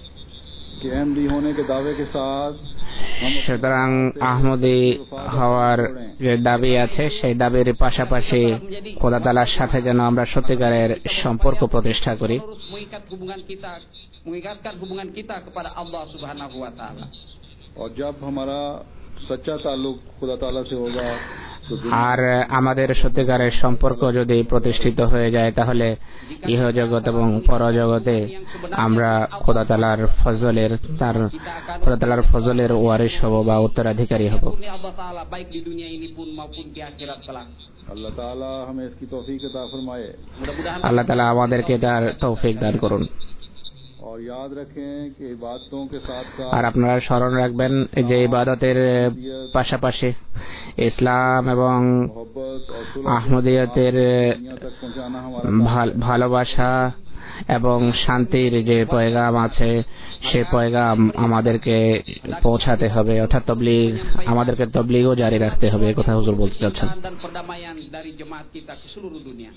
कि अहमदी होने के दावे के साथ हम সুতরাং আহমদী হওয়ার যে দাবি আছে সেই দাবির পাশাপাশি খোদা তাআলার সাথে যেন আমরা সত্যিকারের সম্পর্ক প্রতিষ্ঠা করি। Terus mengikat hubungan kita, mengikatkan hubungan kita kepada Allah Subhanahu wa taala. और जब हमारा सच्चा ताल्लुक खुदा ताला से होगा तो दुनिया আর আমাদের সত্যিকারের সম্পর্ক যদি প্রতিষ্ঠিত হয়ে যায় তাহলে ইহজগৎ এবং পরজগতে আমরা খোদা তাআলার ফজলের তার খোদা তাআলার ফজলের ওয়ারিস হব বা উত্তরাধিকারী হব। Ini Allah Ta'ala baik di dunia ini pun maupun di akhirat kelak. अल्लाह ताला हमें इसकी तौफीक अता फरमाए। Mudah-mudahan আল্লাহ তাআলা আমাদেরকে তার তৌফিক দান করুন। और याद रखें कि इबादतों के साथ আর साथ আপনারা স্মরণ রাখবেন যে ইবাদতের পাশাপাশি ইসলাম এবং मोहब्बत और सुलह আহমদিয়তের दुनिया तक पहुंचाना हमारा ভাল- ভালোবাসা এবং শান্তির যে পয়গাম আছে সে পয়গাম আমাদেরকে পৌঁছাতে হবে, অর্থাৎ তবলিগ আমাদেরকে তবলিগও জারি রাখতে হবে, এই কথা হুজুর বলতে চাচ্ছেন। dan perdamaian dari jemaat kita ke seluruh dunia.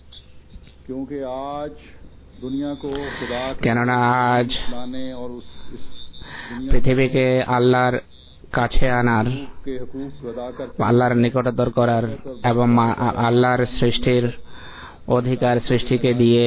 क्योंकि आज दुनिया को खुदा के কেননা আজ लाने और उस इस दुनिया পৃথিবীকে আল্লাহর কাছে আনার, के हकूक अदा करते আল্লাহর নিকটতর করার এবং মা- আল্লাহর সৃষ্টির অধিকার সৃষ্টিকে দিয়ে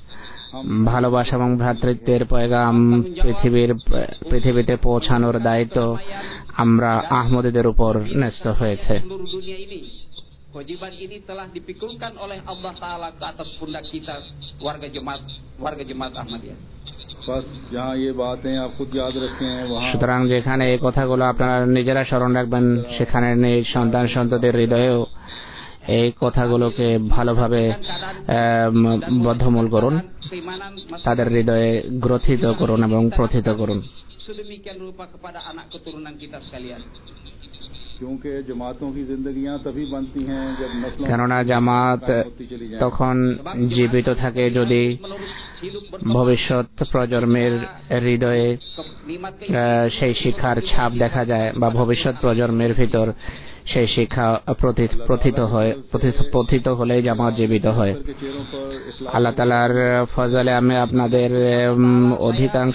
ভালোবাসা এবং ভ্রাতৃত্বের পয়গাম পৃথিবীর পৃথিবীতে পৌঁছানোর দায়িত্ব আমরা আহমদীদের উপর ন্যস্ত হয়েছে। Seluruh dunia ini. Kewajiban ini telah dipikulkan oleh Allah Ta'ala ke atas pundak kita warga jemaat warga jemaat Ahmadiyah. बस जहाँ ये बातें आप खुद याद रखें वहाँ সুতরাং যেখানে এই কথাগুলো আপনারা নিজেরা স্মরণ রাখবেন সেখানে নিজ সন্তান সন্ততির হৃদয়েও এই কথাগুলোকে ভালোভাবে আম, বদ্ধমূল করুন, Keimanan তাদের হৃদয়ে গ্রথিত করুন এবং প্রথিত করুন। sedemikian rupa kepada anak keturunan kita sekalian. क्योंकि जमातों की जिंदगियां तभी बनती हैं जब नस्लों কেননা জামাত होती चली जाए। তখন জীবিত থাকে যদি Menerus hidup ভবিষ্যৎ প্রজন্মের হৃদয়ে bernikmat আহ, সেই শিক্ষার ছাপ দেখা যায় বা ভবিষ্যৎ প্রজন্মের ভিতর সেই শিক্ষা প্রথি- প্রথিত হয়, প্রথিত- প্রথিত হলেই জামাত জীবিত হয়। के चेहरों पर इस्लाम আল্লাহ তাআলার ফজলে আমি আপনাদের উম, অধিকাংশ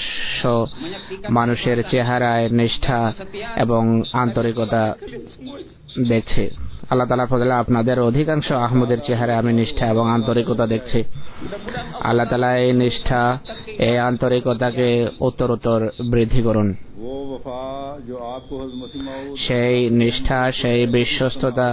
মানুষের চেহারায় নিষ্ঠা এবং আন্তরিকতা দেখছি। আল্লাহ তাআলার ফজলে আপনাদের অধিকাংশ আহমদের চেহারায় আমি নিষ্ঠা এবং আন্তরিকতা দেখছি। আল্লাহ তাআলা এই নিষ্ঠা এই আন্তরিকতাকে উত্তরোত্তর বৃদ্ধি করুন। वो वफा जो आपको हज़रत मसीह मौद সেই নিষ্ঠা সেই বিশ্বস্ততা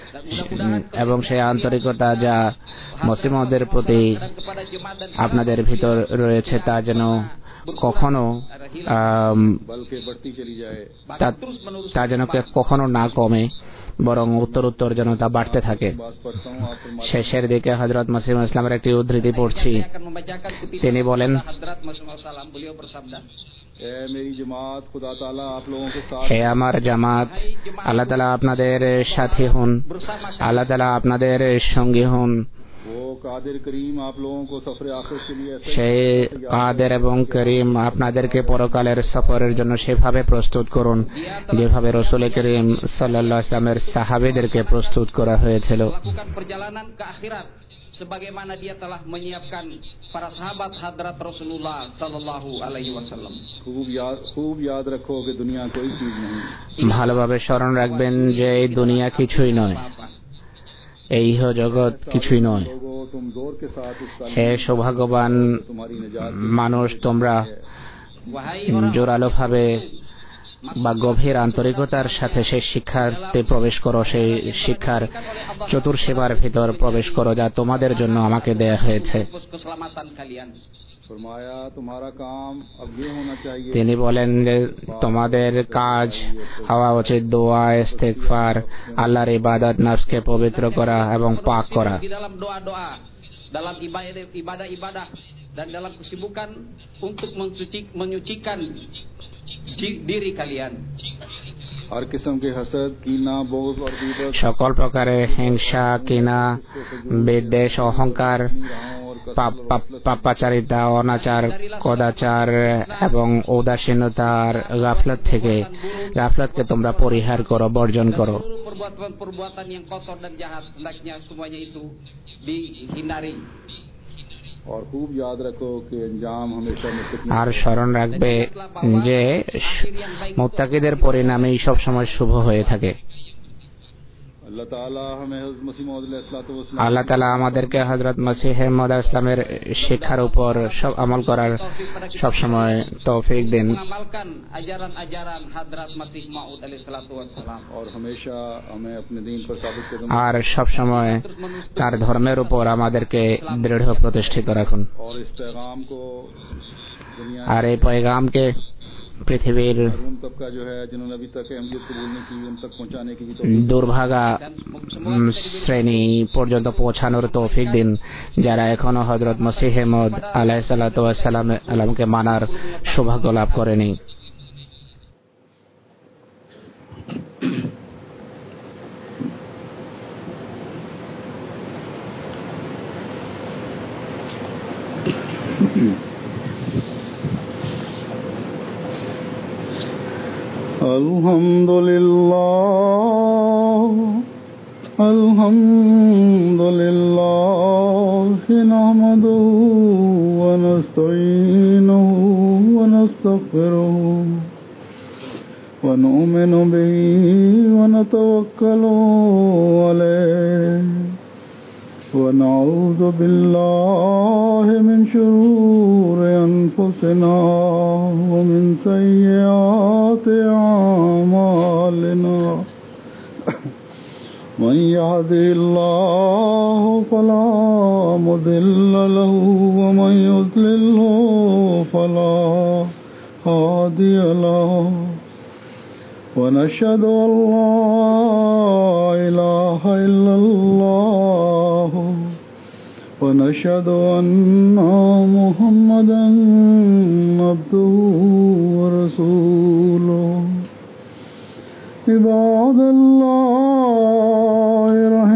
এবং সেই আন্তরিকতা যা মুসলিমদের প্রতি kepada jemaat dan আপনাদের ভিতর রয়েছে তা যেন কখনো আম, बल्कि बढ़ती चली जाए। তা- তা যেন কে- কখনো না কমে, বরং উত্তর উত্তর যেন তা বাড়তে থাকে। बात पढ़ता हूँ आप फरमाते শেষের দিকে হযরত মসিহ মাউদ ইসলামের একটি উদ্ধৃতি পড়ছি। saya akan membacakan kutipan তিনি বলেন, Hadrat Masih Maud Salam. Beliau bersabda, ए मेरी जमात खुदा ताला आप लोगों के साथ হে আমার জামাত, আল্লাহ তাআলা আপনাদের সাথী হন, bersama আল্লাহ তাআলা আপনাদের সঙ্গী হন। वो कादिर करीम आप लोगों को सफर आखिरत के लिए সেই কাদের এবং করিম আপনাদেরকে পরকালের সফরের জন্য সেভাবে প্রস্তুত করুন যেভাবে রাসূল করিম সাল্লাল্লাহু আলাইহি ওয়াসাল্লামের সাহাবীদেরকে প্রস্তুত করা হয়েছিল। melakukan perjalanan ke akhirat sebagaimana dia telah menyiapkan para sahabat hadrat Rasulullah sallallahu alaihi wasallam। खूब याद खूब याद रखो कि दुनिया कोई चीज नहीं। ভালোভাবে স্মরণ রাখবেন যে এই দুনিয়া কিছুই নয়, এই ইহ জগৎ কিছুই নয়। হে সৌভাগ্যবান মানুষ, তোমরা জোরালোভাবে বা গভীর আন্তরিকতার সাথে সেই শিক্ষাতে প্রবেশ করো, সেই শিক্ষার চতুর্সীমার ভিতর প্রবেশ করো যা তোমাদের জন্য আমাকে দেয়া হয়েছে। তিনি বলেন যে তোমাদের কাজ হওয়া উচিত দোয়া, ইস্তেগফার, আল্লাহর ইবাদত, নফসকে পবিত্র করা এবং পাক করা। dalam ibadah-ibadah dan dalam kesibukan untuk menyucikan diri kalian। हर किस्म के हसद, कीना, बोझ और गीबत, সকল প্রকারের হিংসা, কিনা, বিদ্বেষ, অহংকার, পাপাচারিতা, অনাচার, কদাচার এবং উদাসীনতার গাফলত থেকে গাফলতকে তোমরা পরিহার করো, বর্জন করো। perbuatan-perbuatan yang kotor dan jahat hendaknya semuanya itu dihindari। और खूब याद रखो कि अंजाम हमेशा मुत्तकीन। আর স্মরণ রাখবে যে মুত্তাকিদের পরিণামই সব সময় শুভ হয়ে থাকে। আল্লাহ তাআলা हमें हज़रत मसीह मौद अलैहिस्सलातु वस्सलाम আল্লাহ তাআলা আমাদেরকে হযরত মসিহ মওদ ইসলামের শিক্ষার উপর সব আমল করার সব সময় তৌফিক দিন। mengamalkan ajaran-ajaran hadrat Masih Maud alaihissalatu wassalam। और हमेशा हमें अपने दीन पर साबित कदम আর সব সময় তার ধর্মের উপর আমাদেরকে দৃঢ় প্রতিষ্ঠিত রাখুন। और इस पैगाम को दुनिया আর এই পয়গামকে পৃথিবীর महरूम तबका जो है जिन्होंने अभी तक अहमियत कबूल नहीं की उन तक पहुंचाने की দুর্ভাগা শ্রেণী পর্যন্ত পৌঁছানোর তৌফিক দিন যারা এখনো হযরত মসিহ মওদ আলাইহিসসালাতু ওয়াসসালামকে মানার সৌভাগ্য লাভ করেনি। अल्हम्दुलिल्लाह अल्हम्दुलिल्लाह नहमदुहु व नस्तईनुहु व नस्तगफिरुहु व नु'मिनु बिही व नतवक्कलु अलैहि व नऊज़ु बिल्लाहि मिन शुरूरि अनफुसिना व मिन सय्यिआति अमालिना मन यहदिहिल्लाहु फला मुदिल्ल लहु व मन युद्लिल्हु फला हादिय लहु व नशहदु अल्ला इलाहा इल्लल्लाह व नशहदु अन्ना मुहम्मदन अब्दुहु व रसूलुहु। इबादल्लाह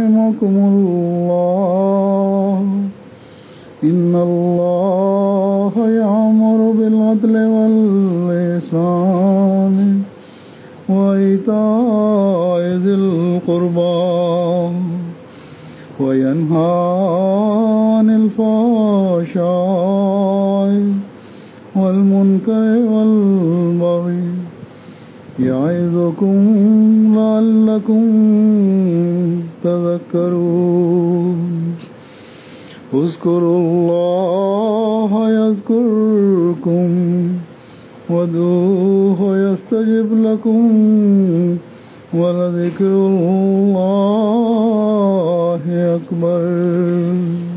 रहिमकुमुल्लाह इन्नल्लाह यअमुरु बिल अदलि वल इहसानि व ईताइ ज़िल क़ुर्बा व यन्हा अनिल फ़हशाइ वल मुनकरि वल बग़ी यइज़ुकुम लअल्लकुम तज़क्करून। उज़्कुरुल्लाह यज़्कुरुकुम वदूहु यस्तजिब लकुम वलज़िक्रुल्लाहि अकबर।